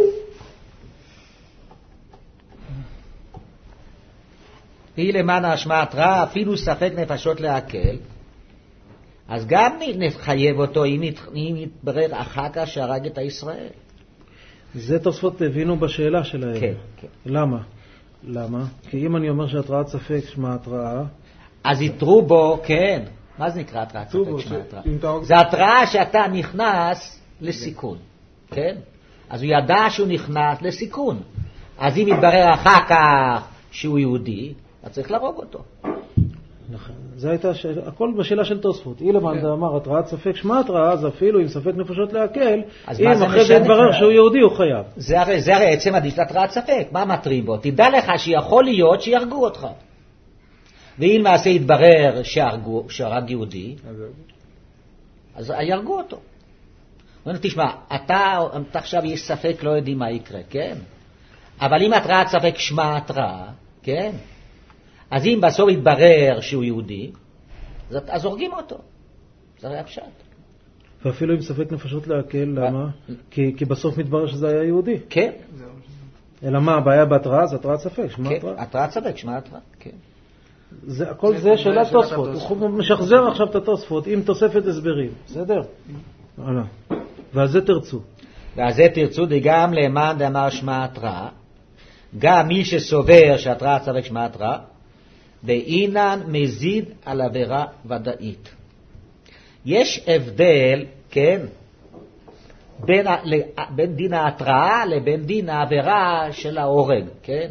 A: ואי למאן השמע התראה, אפילו ספק נפשות להקל, אז גם נחייב אותו אם יתברר אחר כך שהרג את הישראל.
C: זה תוספות הבינו בשאלה שלהם.
A: כן, כן.
C: למה? למה? כי אם אני אומר שהתראת ספק שמע התראה,
A: אז יתרו בו, כן. מה זה נקרא התראת ספק שמע התראה? זה התראה שאתה נכנס לסיכון, כן? אז הוא ידע שהוא נכנס לסיכון. אז אם יתברר אחר כך שהוא יהודי, אתה צריך להרוג אותו.
C: נכון. זה הייתה שאלה, הכל בשאלה של תוספות. אילמן אמר התראת ספק שמע התראה, אז אפילו עם ספק נפשות להקל, אם אחרי זה יתברר שהוא יהודי הוא חייב.
A: זה הרי, זה הרי עצם עדיף להתראת ספק. מה מטרים בו? תדע לך שיכול להיות שירגו אותך. ואם מעשה יתברר שהרגו, שהרג יהודי, אז ירגו אותו. תשמע, אתה, אתה עכשיו יש ספק, לא יודעים מה יקרה, כן? אבל אם התראת ספק שמע התראה, כן? אז אם בסוף יתברר שהוא יהודי, אז הורגים אותו. זה הרי הפשט.
C: ואפילו עם ספק נפשות להקל, למה? כי, כי בסוף מתברר שזה היה יהודי.
A: כן.
C: אלא מה, הבעיה בהתראה? זה התראת ספק, שמע התראה.
A: כן, התראת ספק, שמע התראה, כן.
C: זה, הכל זה, זה שאלת תוספות. הוא משחזר עכשיו את התוספות עם תוספת הסברים. בסדר? הלאה. ועל זה תרצו.
A: ועל זה תרצו, גם למאן דאמר שמע התראה, גם מי שסובר שהתראת ספק שמע התראה, ואינן מזיד על עבירה ודאית. יש הבדל, כן, בין, בין דין ההתראה לבין דין העבירה של ההורג, כן?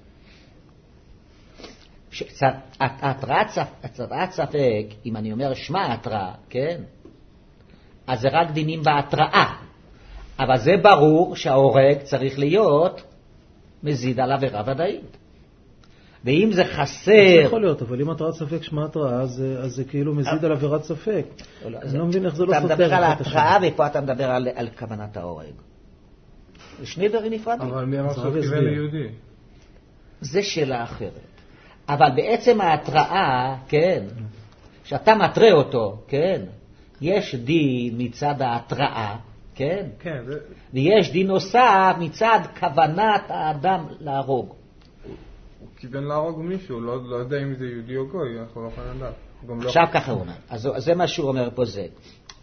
A: התראת ספק, אם אני אומר שמע התראה, כן? אז זה רק דינים בהתראה. אבל זה ברור שההורג צריך להיות מזיד על עבירה ודאית. ואם זה
C: זה
A: חסר...
C: יכול להיות, אבל אם התרעת ספק שמע התראה, אז אז זה כאילו מזיד על עבירת ספק. אני לא מבין איך זה לא סותר.
A: אתה מדבר על ההתראה, ופה אתה מדבר על על כוונת ההורג. זה שני דברים נפרדים.
F: אבל מי אמר שהוא כיוון ליהודי?
A: זה שאלה אחרת. אבל בעצם ההתראה, כן, שאתה מטרה אותו, כן, יש דין מצד ההתראה, כן,
F: כן, זה...
A: ויש דין נוסף מצד כוונת האדם להרוג.
F: הוא כיוון להרוג מישהו, לא, לא יודע אם זה יהודי או גוי, אנחנו לא יכולים לדעת.
A: עכשיו לא... ככה הוא אומר, אז זה מה שהוא אומר פה זה.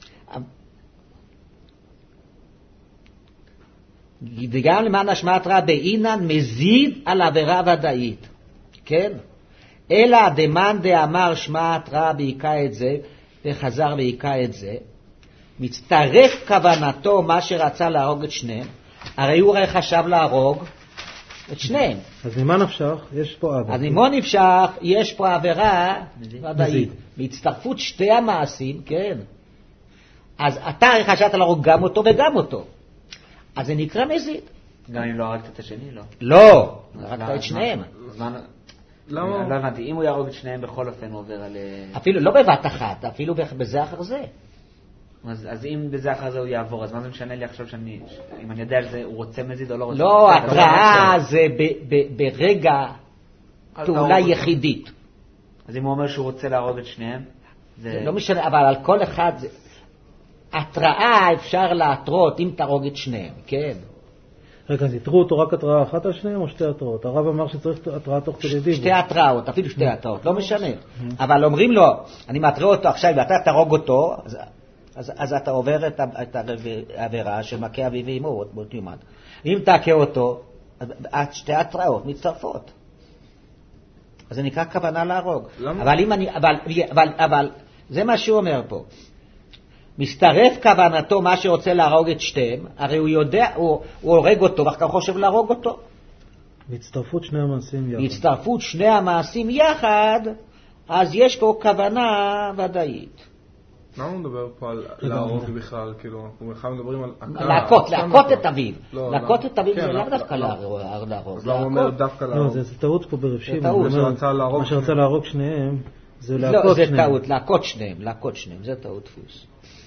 A: וגם למען השמעת רע באינן מזיד על עבירה ודאית, כן? אלא דמן דאמר שמעת רע בעיקה את זה, וחזר בעיקה את זה, מצטרף כוונתו מה שרצה להרוג את שניהם, הרי הוא הרי חשב להרוג את שניהם.
C: אז ממה נפשך? יש פה אבא.
A: אז ממה נפשך? יש פה עבירה ודאית. בהצטרפות שתי המעשים, כן. אז אתה הרי חשבת להרוג גם אותו וגם אותו. אז זה נקרא מזיד.
B: גם אם לא הרגת את השני, לא.
A: לא, הרגת את שניהם.
B: למה? לא הבנתי, אם הוא יהרוג את שניהם בכל אופן הוא עובר על...
A: אפילו לא בבת אחת, אפילו בזה אחר זה.
B: אז, אז אם בזה אחר זה הוא יעבור, אז מה זה משנה לי עכשיו שאני, אם אני יודע על זה, הוא רוצה מזיד או לא רוצה?
A: לא, התראה זה ב, ב, ברגע פעולה יחידית.
B: אז אם הוא אומר שהוא רוצה להרוג את שניהם, זה...
A: לא משנה, אבל על כל אחד זה... התראה אפשר להתרות אם תרוג את שניהם, כן?
C: רגע, אז יתרו אותו רק התראה אחת על שניהם או שתי התראות? הרב אמר שצריך התראה תוך כדי דיבור.
A: שתי התראות, אפילו שתי התראות, לא משנה. אבל אומרים לו, אני מתרה אותו עכשיו, ואתה תרוג אותו, אז, אז, אז אתה עובר את, את העבירה של מכה אביו ואמו, באותו יומד. אם תכה אותו, אז שתי התראות מצטרפות. אז זה נקרא כוונה להרוג. אבל, אם אני, אבל, אבל, אבל זה מה שהוא אומר פה. מסתרף כוונתו מה שרוצה להרוג את שתיהם, הרי הוא יודע, הוא, הוא הורג אותו, ואחר כך חושב להרוג אותו.
C: בהצטרפות שני המעשים יחד.
A: בהצטרפות שני המעשים יחד, אז יש פה כוונה ודאית.
F: למה הוא מדבר פה על להרוג בכלל? כאילו, אנחנו בכלל מדברים על...
A: להכות, להכות את אביו. להכות את אביו זה לאו דווקא להרוג.
F: אז למה הוא אומר דווקא להרוג?
C: לא, זה טעות פה ברב שמעון.
F: מה
C: שרצה להרוג שניהם, זה להכות שניהם.
A: לא, זה טעות, להכות שניהם, להכות שניהם, זה טעות דפוס.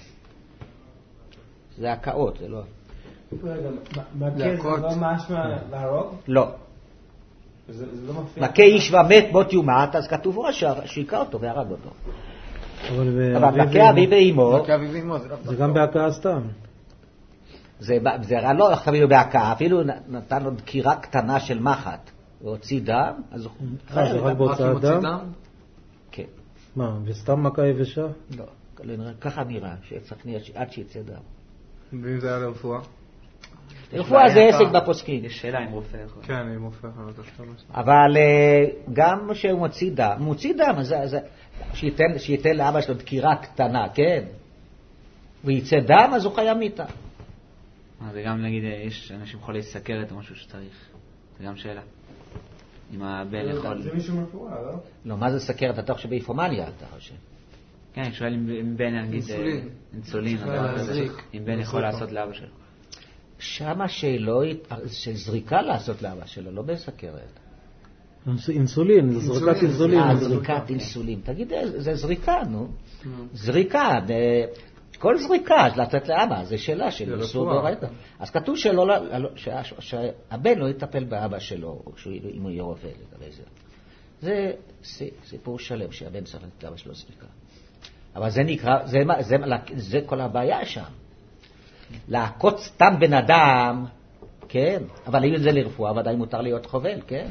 A: זה הקאות, זה לא...
E: מכה זה לא משמע להרוג?
A: לא.
E: זה לא מפריע.
A: מכה איש ומת בות יומת, אז כתוב ראש שהיכה אותו והרג אותו. אבל מכה אביו ואמו...
C: זה גם בהכאה סתם.
A: זה רע לא אפילו בהכאה, אפילו נתן לו דקירה קטנה של מחט והוציא דם, אז הוא...
C: זה רק בהוצאת דם?
A: כן.
C: מה, וסתם מכה יבשה?
A: לא, ככה נראה, עד שיצא דם.
F: ואם זה היה לרפואה?
A: רפואה זה עסק בפוסקים.
B: יש שאלה אם רופא יכול.
F: כן, אם רופא יכול.
A: אבל גם כשהוא מוציא דם, מוציא דם, שייתן לאבא שלו דקירה קטנה, כן? וייצא דם, אז הוא חייב מיתה.
B: זה גם נגיד, יש אנשים חולי סכרת או משהו שצריך. זה גם שאלה. אם הבן יכול...
E: זה מישהו מרפואה, לא?
A: לא, מה זה סכרת? אתה חושב באיפומניה, אתה חושב?
B: כן, אני שואל אם בן, נגיד, אינסולין, אם בן יכול לעשות לאבא שלו.
A: שמה שלא, שזריקה לעשות לאבא שלו, לא בסכרת.
C: אינסולין, זה זריקת אינסולין.
A: אה, זריקת אינסולין. תגיד, זה זריקה, נו. זריקה, כל זריקה, לתת לאבא, זה שאלה של איסור דאורייתא. אז כתוב שהבן לא יטפל באבא שלו, אם הוא יהיה רופא לגבי זה. זה סיפור שלם שהבן צריך לתת לאבא שלו זריקה. אבל זה נקרא, זה, זה, זה כל הבעיה שם. להכות סתם בן אדם, כן, אבל אם זה לרפואה, ודאי מותר להיות חובל, כן.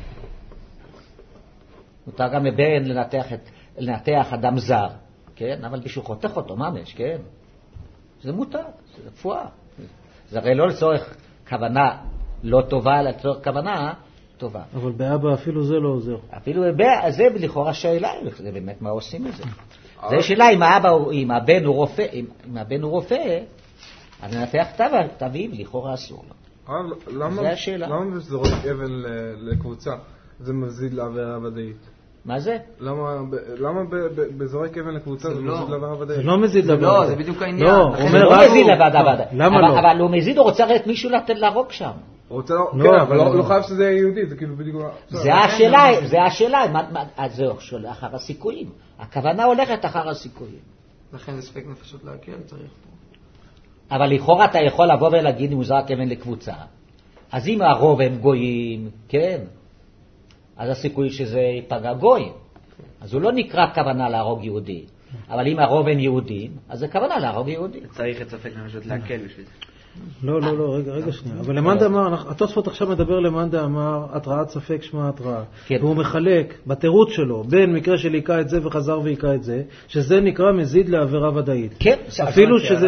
A: מותר גם לבן לנתח, את, לנתח אדם זר, כן, אבל בשביל חותך אותו ממש, כן. זה מותר, זה רפואה. זה הרי לא לצורך כוונה לא טובה, אלא לצורך כוונה טובה.
C: אבל באבא אפילו זה לא עוזר.
A: אפילו זה לכאורה שאלה, זה באמת מה עושים את זה. זה שאלה אם האבא, אם הבן הוא רופא, אם הבן הוא רופא, אז ננתח את אביו, לכאורה אסור לו.
F: זה השאלה. למה זורק אבן לקבוצה? זה מזיד לעבירה ודאית.
A: מה זה?
F: למה בזורק אבן לקבוצה זה מזיד לעבירה ודאית?
C: זה לא מזיד לעבירה ודאית.
E: לא, זה בדיוק העניין.
A: לא, הוא לא מזיד לעבירה ודאית.
C: למה לא?
A: אבל הוא מזיד, הוא רוצה רק מישהו להרוג שם.
F: רוצה לא, כן, אבל לא חייב שזה יהודי, זה כאילו בדיוק...
A: זה השאלה, זה השאלה, אז זה אחר הסיכויים. הכוונה הולכת אחר הסיכויים.
E: לכן זה ספק נפשות להכיר, צריך פה.
A: אבל לכאורה אתה יכול לבוא ולהגיד אם הוא זרק אבן לקבוצה. אז אם הרוב הם גויים, כן, אז הסיכוי שזה ייפגע גויים. אז הוא לא נקרא כוונה להרוג יהודי. אבל אם הרוב הם יהודים, אז זה כוונה להרוג יהודי.
B: צריך את ספק נפשות להקל בשביל זה.
C: לא, לא, לא, רגע, רגע שנייה. אבל למאן דאמר, התוספות עכשיו מדבר למאן דאמר, התראת ספק שמה התראה. והוא מחלק בתירוץ שלו בין מקרה של היקע את זה וחזר ויקע את זה, שזה נקרא מזיד לעבירה ודאית.
A: כן.
C: אפילו שזה...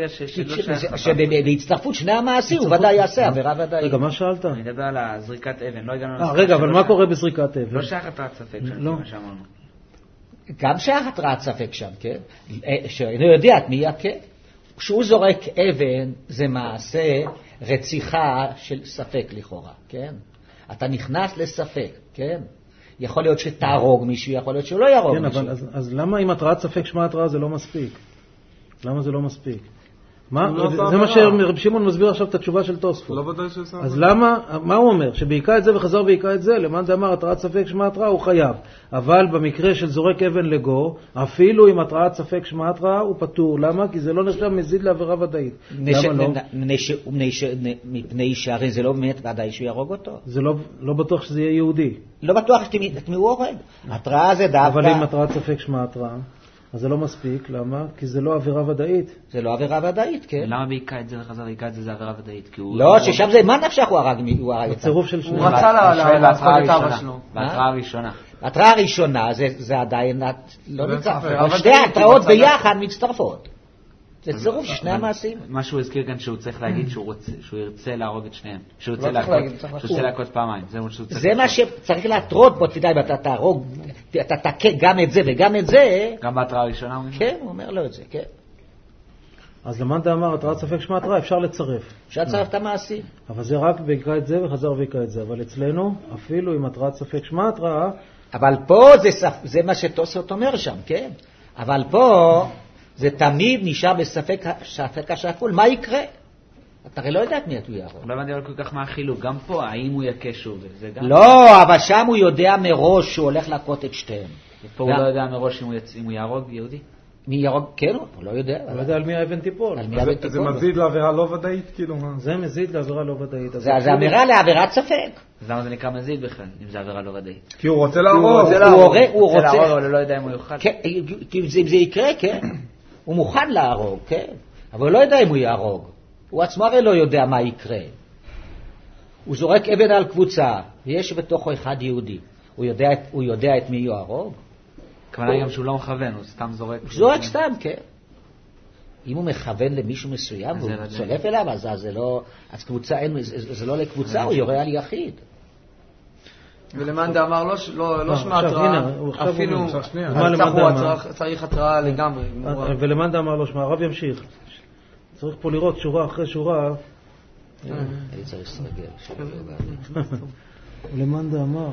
A: בהצטרפות שני המעשים, הוא ודאי יעשה עבירה ודאית.
C: רגע, מה שאלת?
B: אני מדבר על הזריקת אבן, לא הגענו...
C: רגע, אבל מה קורה בזריקת אבן?
B: לא שייך התראת ספק שם, מה שאמרנו.
A: גם שייך התראת ספק שם, כן? שאינו יודע את מי יכה. כשהוא זורק אבן, זה מעשה רציחה של ספק לכאורה, כן? אתה נכנס לספק, כן? יכול להיות שתהרוג מישהו, יכול להיות שלא יהרוג
C: כן,
A: מישהו.
C: אבל אז, אז למה אם התראת ספק שמה התראה זה לא מספיק? למה זה לא מספיק? מה? זה מה שרב שמעון מסביר עכשיו את התשובה של תוספות.
F: לא ודאי שעשה.
C: אז למה, מה הוא אומר? שבעיקר את זה וחזר ועיקר את זה, למאן דאמר התראת ספק שמה התראה הוא חייב. אבל במקרה של זורק אבן לגו, אפילו אם התראת ספק שמה התראה הוא פטור. למה? כי זה לא נחשב מזיד לעבירה ודאית. למה לא?
A: מפני שהרי זה לא באמת ודאי שהוא יהרוג אותו.
C: זה לא בטוח שזה יהיה יהודי.
A: לא בטוח את מי הוא הורג. התראה זה דווקא...
C: אבל אם התראת ספק שמה התראה? אז זה לא מספיק, למה? כי זה לא עבירה ודאית.
A: זה לא עבירה ודאית, כן.
B: למה בעיקה את זה וחזר בעיקה את זה זה עבירה ודאית?
A: לא, ששם זה, מה נפשך הוא הרג מי?
C: הצירוף של שני.
E: הוא רצה להפחד את אבא שלו.
B: בהתראה הראשונה.
A: ההתראה הראשונה זה עדיין, לא נקרא, שתי ההתראות ביחד מצטרפות. זה צירוף של שני המעשים.
B: מה שהוא הזכיר כאן שהוא צריך להגיד שהוא ירצה להרוג את שניהם. שהוא ירצה להכות פעמיים.
A: זה מה שצריך להתרות בו, תדעי, אתה תהרוג, אתה תכה גם את זה וגם את זה.
B: גם בהתראה הראשונה?
A: כן, הוא אומר לו את זה, כן.
C: אז למאן דאמר התראת ספק שמה התראה אפשר לצרף.
A: אפשר לצרף את המעשים.
C: אבל זה רק ויקרא את זה וחזר ויקרא את זה. אבל אצלנו, אפילו עם התראת ספק שמה התראה...
A: אבל פה זה, זה מה שתוספות אומר שם, כן? אבל פה... זה תמיד נשאר בספק ספק השאפול. מה יקרה? אתה הרי לא יודע את מי הוא יהרוג.
B: לא הבנתי כל כך מה החילוק. גם פה, האם הוא יכה שוב?
A: לא, אבל שם הוא יודע מראש שהוא הולך להכות את שתיהם.
B: פה הוא לא יודע מראש אם הוא יהרוג יהודי?
A: מי יהרוג? כן, הוא לא יודע.
C: הוא לא יודע על מי האבן תיפול.
F: זה מזיד לעבירה לא ודאית, כאילו מה?
C: זה מזיד לעבירה לא ודאית.
A: זה אמירה לעבירת ספק.
B: אז למה זה נקרא מזיד בכלל, אם זה עבירה לא ודאית?
F: כי הוא רוצה להרוג.
A: הוא רוצה
B: להרוג, אבל הוא לא יודע אם הוא יוכל.
A: כי אם זה יקרה, כן. הוא מוכן להרוג, כן? אבל הוא לא יודע אם הוא יהרוג. הוא עצמו הרי לא יודע מה יקרה. הוא זורק אבן על קבוצה, ויש בתוכו אחד יהודי. הוא יודע, הוא יודע את מי יהרוג?
B: כמובן גם שהוא לא מכוון, הוא סתם זורק.
A: הוא זורק סתם, כן. אם הוא מכוון למישהו מסוים, והוא צולף אליו, אז זה לא, אז קבוצה, זה לא לקבוצה, הוא יורה על יחיד.
E: ולמאן דאמר לא שמע התראה, אפילו צריך התראה לגמרי.
C: ולמאן דאמר לא שמע, הרב ימשיך. צריך פה לראות שורה אחרי שורה.
A: אני צריך לסרגל.
C: ולמאן דאמר.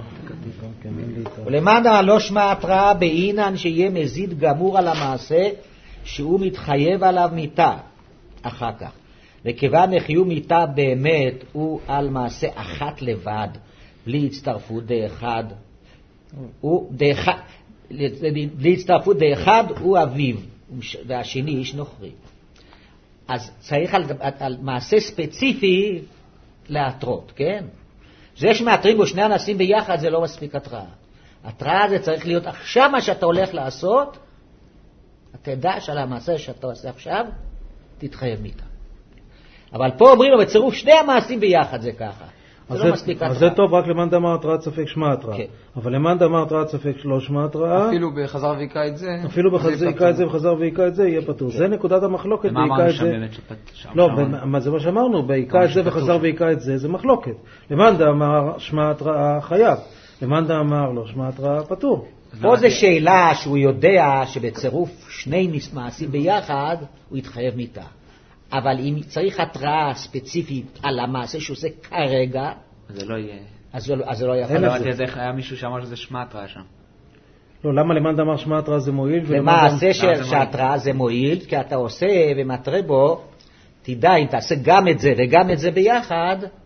A: ולמאן דאמר לא שמע התראה בעינן שיהיה מזיד גמור על המעשה שהוא מתחייב עליו מיתה אחר כך. וכיוון החיוב מיתה באמת הוא על מעשה אחת לבד. בלי הצטרפות די אחד, בלי הצטרפות די אחד הוא אביו, והשני איש נוכרי. אז צריך על, על מעשה ספציפי להתרות, כן? זה שמאתרים בו שני אנשים ביחד זה לא מספיק התראה. התראה זה צריך להיות עכשיו מה שאתה הולך לעשות, אתה תדע שעל המעשה שאתה עושה עכשיו, תתחייב מיתה. אבל פה אומרים לו בצירוף שני המעשים ביחד זה ככה.
C: אז זה טוב רק למאן דאמר התראת ספק שמה התראה. אבל למאן דאמר התראת ספק שלא שמה התראה.
E: אפילו בחזר ויקרא את זה.
C: אפילו בחזר ויקרא את זה וחזר ויקרא את זה יהיה פטור. זה נקודת המחלוקת.
B: ומה אמרנו שם באמת?
C: לא, זה מה שאמרנו, ויקרא את זה וחזר ויקרא את זה, זה מחלוקת. למאן דאמר שמה התראה חייב. למאן דאמר לא שמה התראה פטור.
A: פה זו שאלה שהוא יודע שבצירוף שני מעשים ביחד הוא יתחייב מיתה. אבל אם צריך התראה ספציפית על המעשה שעושה כרגע,
B: זה לא יהיה.
A: אז זה לא יכול.
B: היה מישהו שאמר שזה שמה התראה שם.
C: לא, למה למאן דאמר שמה התראה זה מועיל?
A: למעשה שהתראה זה מועיל, כי אתה עושה ומטרה בו, תדע אם תעשה גם את זה וגם את זה ביחד,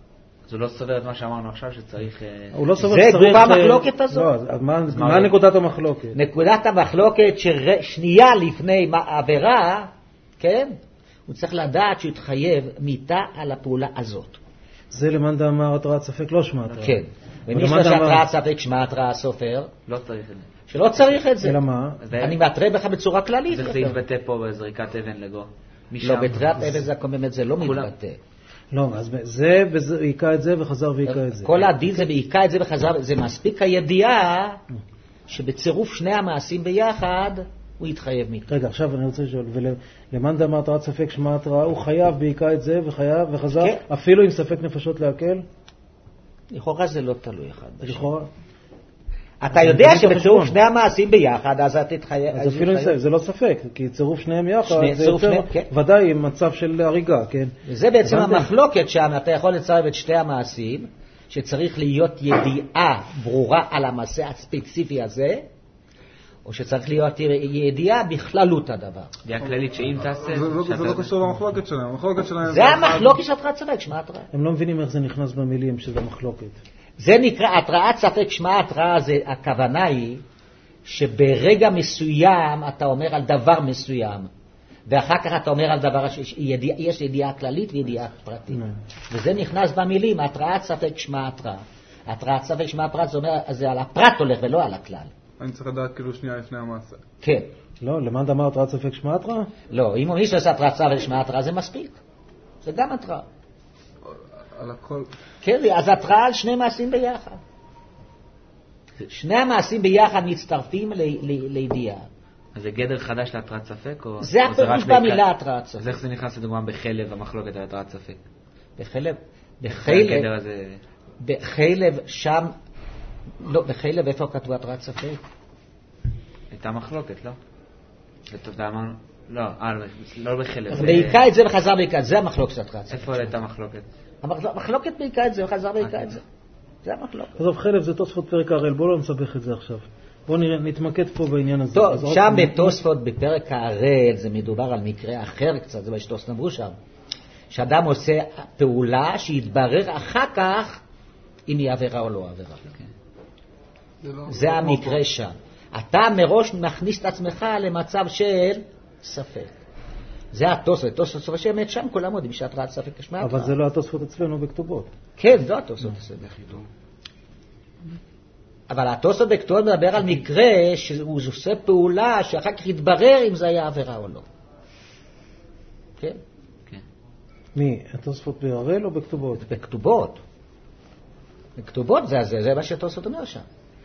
B: אז הוא לא סובר את מה שאמרנו עכשיו, שצריך...
C: הוא לא סובר
A: זה
C: שצריך...
A: גופה המחלוקת הזאת.
C: לא, אז מה, מה נקודת המחלוקת?
A: נקודת המחלוקת ששנייה לפני העבירה, כן? הוא צריך לדעת שהוא יתחייב מיתה על הפעולה הזאת.
C: זה למאן דאמר התרעת ספק לא שמע התרעה.
A: כן. ומי שיש התרעת ספק שמע התראה סופר,
B: לא צריך את זה.
A: שלא צריך את זה.
C: אלא מה?
A: אני מתרה בך בצורה כללית.
B: זה זה יתבטא פה בזריקת אבן לגו.
A: לא, בתריעת אבן זה באמת זה לא מתבטא.
C: לא, אז זה והיכה את זה וחזר והיכה את זה.
A: כל הדין זה והיכה את זה וחזר, זה מספיק הידיעה שבצירוף שני המעשים ביחד הוא יתחייב מיתה.
C: רגע, עכשיו אני רוצה לשאול, ולמאן דאמר התרעת ספק שמע התרעה, הוא חייב והיכה את זה וחייב וחזר,
A: כן.
C: אפילו עם ספק נפשות להקל?
A: לכאורה זה לא תלוי אחד בשני.
C: לכאורה?
A: אתה יודע שבצירוף שני המעשים ביחד, אז אתה תתחייב.
C: אז אפילו זה לא ספק, כי צירוף שניהם יחד זה יותר ודאי מצב של הריגה, כן?
A: וזה בעצם המחלוקת שם, אתה יכול לצרף את שתי המעשים, שצריך להיות ידיעה ברורה על המעשה הספציפי הזה, או שצריך להיות ידיעה בכללות הדבר.
B: ידיעה כללית שאם תעשה...
F: זה לא קשור למחלוקת שלהם, המחלוקת שלהם...
A: זה המחלוקת של התרעת ספק, שמע התראה.
C: הם לא מבינים איך זה נכנס במילים שזה מחלוקת.
A: זה נקרא, התרעת ספק שמע התראה, הכוונה היא שברגע מסוים אתה אומר על דבר מסוים, ואחר כך אתה אומר על דבר, יש ידיעה כללית וידיעה פרטית. וזה נכנס במילים, התרעת ספק שמע התראה. התרעת ספק שמע התראה, זה אומר, זה על הפרט הולך ולא על הכלל.
F: אני צריך לדעת כאילו שנייה לפני המעשה.
A: כן.
C: לא, למאן דאמר התרעת ספק שמע התראה?
A: לא, אם מישהו עושה התרעת ספק שמע התראה זה מספיק. זה גם התראה.
F: על הכל...
A: כן, אז התראה על שני מעשים ביחד. שני המעשים ביחד מצטרפים לידיעה.
B: אז זה גדר חדש להתרעת ספק?
A: זה הפירוש במילה התרעת ספק.
B: אז איך זה נכנס לדוגמה בחלב, המחלוקת על התרעת ספק?
A: בחלב? בחלב...
B: הגדר הזה...
A: בחלב שם... לא, בחלב איפה כתוב התרעת ספק?
B: הייתה מחלוקת, לא? אתה אמר... לא, לא בחלב.
A: אז בעיקה את זה וחזר בעיקה את זה, המחלוקת של התרעת ספק.
B: איפה הייתה מחלוקת?
A: המחלוקת בעיקה את זה וחזר בעיקה את זה. זה המחלוקת.
C: עזוב, חלב זה תוספות פרק הראל, בואו לא נסבך את זה עכשיו. בואו נתמקד פה בעניין הזה.
A: טוב, שם בתוספות בפרק הראל זה מדובר על מקרה אחר קצת, זה מה שתוספות אמרו שם. שאדם עושה פעולה שיתברר אחר כך אם היא עבירה או לא עבירה. זה המקרה שם. אתה מראש מכניס את עצמך למצב של ספק. זה התוספות, תוספות סופר שאמת שם, כולם יודעים שהתרעת ספק כשמה התראה.
C: אבל זה לא התוספות אצלנו בכתובות.
A: כן, לא התוספות אצלנו בכתובות. אבל התוספות בכתובות מדבר על מקרה שהוא עושה פעולה שאחר כך יתברר אם זה היה עבירה או לא. כן?
B: כן.
C: מי? התוספות בהראל או בכתובות?
A: בכתובות. בכתובות זה, זה, זה מה שהתוספות אומר שם.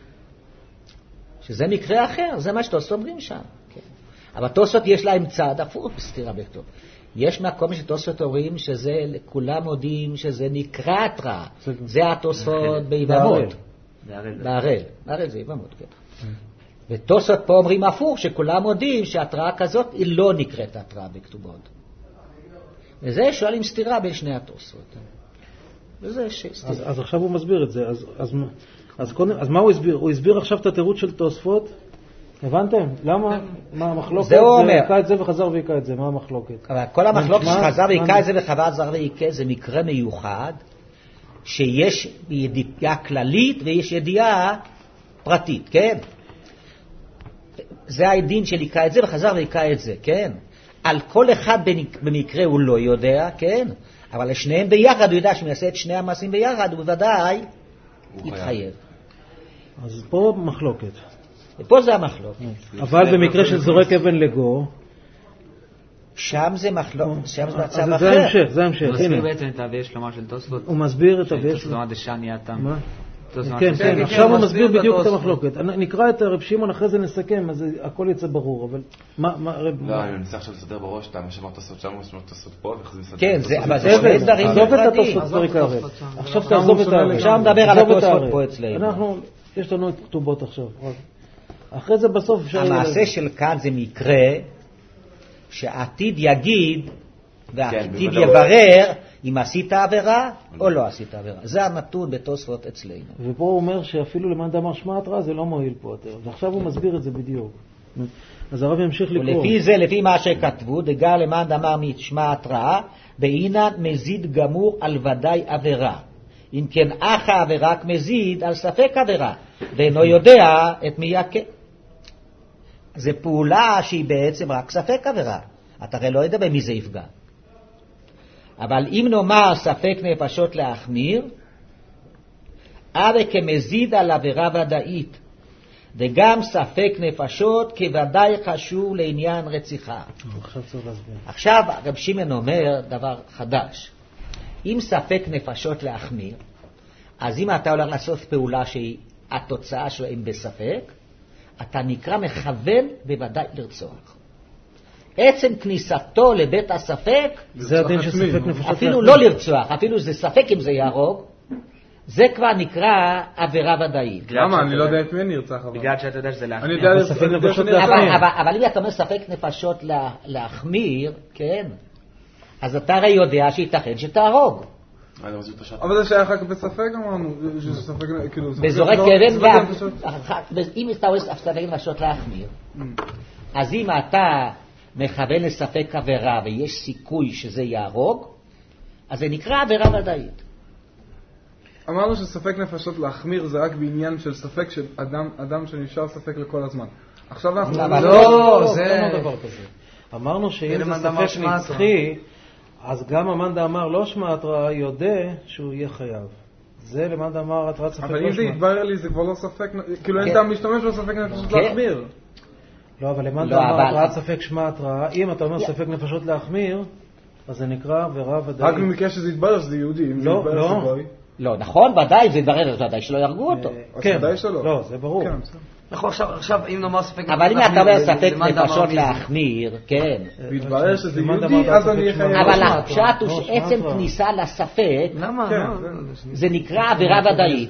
A: שזה מקרה אחר, זה מה שהתוספות אומרים שם. כן. אבל תוספות יש להם צעד הפוך בסתירה בכתוב. יש מקום שתוספות אומרים שזה, כולם יודעים שזה נקרא התראה. זה התוספות ביבמות. בהראל. בהראל זה יבמות, כן. ותוספות פה אומרים הפוך, שכולם יודעים שהתראה כזאת היא לא נקראת התראה בכתובות. וזה שואלים סתירה בין שני התוספות. וזה סתירה.
C: אז, אז עכשיו הוא מסביר את זה. אז, אז, אז, קודם, אז מה הוא הסביר? הוא הסביר עכשיו את התירוץ של תוספות. הבנתם? למה? מה המחלוקת?
A: זה הוא אומר.
C: ויקה את זה וחזר ויקה את זה. מה המחלוקת?
A: אבל כל המחלוקת שחזר ויקה את זה וחזר ויקה זה מקרה מיוחד, שיש ידיעה כללית ויש ידיעה פרטית, כן? זה הדין של יקה את זה וחזר ויקה את זה, כן? על כל אחד במקרה הוא לא יודע, כן? אבל לשניהם ביחד הוא יודע שהוא יעשה את שני המעשים ביחד, הוא בוודאי יתחייב.
C: אז פה מחלוקת.
A: ופה זה המחלוקת.
C: אבל במקרה של זורק אבן לגו,
A: שם זה מחלוקת, שם זה מצב
C: זה
A: אחר.
C: ההמשך, זה ההמשך.
B: הוא מסביר בעצם את אבי שלמה של תוספות.
C: הוא מסביר את אבי
B: שלמה. תוספות דשני אתם.
C: מה? כן, כן, עכשיו הוא מסביר בדיוק את המחלוקת. נקרא את הרב שמעון, אחרי זה נסכם, אז הכל יצא ברור, אבל מה...
D: לא, אני מנסה עכשיו לסדר בראש, אתה משמע תוספות שם, משמע תוספות פה, ואחרי זה מסדר.
A: כן, אבל זה שני דברים
C: עזוב את
A: נפרדים.
C: התוספות פרק הראל. עכשיו תעזוב את הראל.
A: עכשיו נדבר על התוספות פה אצלנו.
C: אנחנו, יש לנו את כתובות עכשיו. אחרי זה בסוף...
A: המעשה של כאן זה מקרה שעתיד יגיד והעתיד יברר אם עשית עבירה או לא עשית עבירה. זה הנתון בתוספות אצלנו.
C: ופה הוא אומר שאפילו למאן דאמר שמע התראה זה לא מועיל פה יותר. ועכשיו הוא מסביר את זה בדיוק. אז הרב ימשיך לקרוא.
A: ולפי זה, לפי מה שכתבו, דגל למאן דאמר שמע התראה, בעינן מזיד גמור על ודאי עבירה. אם כן, אך העבירה מזיד על ספק עבירה, ואינו יודע את מי יכה. זו פעולה שהיא בעצם רק ספק עבירה. אתה הרי לא יודע במי זה יפגע. אבל אם נאמר ספק נפשות להחמיר, אבי כמזיד על עבירה ודאית, וגם ספק נפשות כוודאי חשוב לעניין רציחה.
C: עכשיו צריך להסביר.
A: עכשיו רב שמעון אומר דבר חדש. אם ספק נפשות להחמיר, אז אם אתה הולך לעשות פעולה שהיא התוצאה שלהם בספק, אתה נקרא מכוון בוודאי לרצוח. עצם כניסתו לבית הספק,
C: זה הדין של ספק נפשות.
A: אפילו לא לרצוח, אפילו זה ספק אם זה יהרוג, זה כבר נקרא עבירה ודאית.
F: למה? אני לא יודע את מי אני ארצח.
B: בגלל שאתה יודע שזה להחמיר.
F: אני יודע ספק נפשות להחמיר.
A: אבל אם אתה אומר ספק נפשות להחמיר, כן, אז אתה הרי יודע שייתכן שתהרוג.
F: אבל זה שייך רק בספק, אמרנו, שזה ספק, כאילו...
A: בזורק כבן, אם אתה רואה ספק נפשות להחמיר, אז אם אתה מכוון לספק עבירה ויש סיכוי שזה יהרוג, אז זה נקרא עבירה ודאית.
F: אמרנו שספק נפשות להחמיר זה רק בעניין של ספק של אדם, אדם שנשאר ספק לכל הזמן. עכשיו אנחנו...
E: לא, זה...
C: אמרנו שאם זה ספק נצחי, אז גם המנדה אמר לא שמעת רע יודע שהוא יהיה חייב. זה למנדה אמר התרעת ספק לא שמעת.
F: אבל אם זה יתברר לי זה כבר לא ספק, כאילו אין טעם להשתמש בספק נפשות להחמיר.
C: לא, אבל למנדה אמר התרעת ספק שמעת רע, אם אתה אומר ספק נפשות להחמיר, אז זה נקרא עבירה ודאי.
F: רק במקרה שזה יתברר שזה יהודי, אם זה יתברר שזה גוי.
A: לא, נכון, ודאי, זה יתברר, ודאי שלא ירגו אותו.
C: כן, ודאי שלא. לא, זה ברור.
E: נכון, עכשיו, אם נאמר ספק נפשות
A: אבל אם אתה אומר ספק נפשות להחמיר, כן.
F: ויתברר שזה יהודי, אז אני חייב.
A: אבל הפשט הוא שעצם כניסה לספק, זה נקרא עבירה ודאית.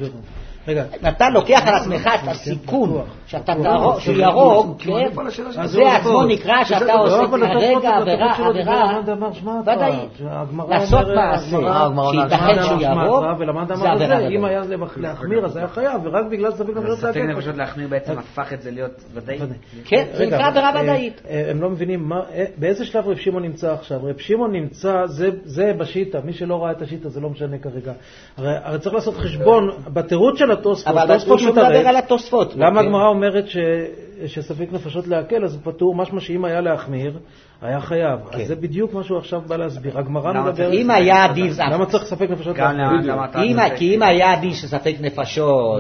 A: אתה לוקח על עצמך את הסיכון שהוא ירוג, זה עצמו נקרא שאתה עושה כרגע עבירה, עבירה ודאית. לעשות מעשה שייתכן שהוא ירוג, זה עבירה ודאית.
C: אם היה להחמיר אז היה חייב, ורק בגלל ספק נפשות
B: ספק נפשות להחמיר בעצם הפך את זה להיות ודאי.
A: כן, זה נקרא עבירה ודאית.
C: הם לא מבינים באיזה שלב רב שמעון נמצא עכשיו. רב שמעון נמצא, זה בשיטה, מי שלא ראה את השיטה זה לא משנה כרגע. הרי צריך לעשות חשבון בתירוץ של התוספות.
A: אבל התוספות הוא מדבר על התוספות.
C: למה הגמרא אומרת שספק נפשות להקל, אז פטור, משמע שאם היה להחמיר, היה חייב. אז זה בדיוק מה שהוא עכשיו בא להסביר. הגמרא מדבר...
A: אם היה דין...
C: למה צריך ספק נפשות להחמיר?
A: כי אם היה דין שספק נפשות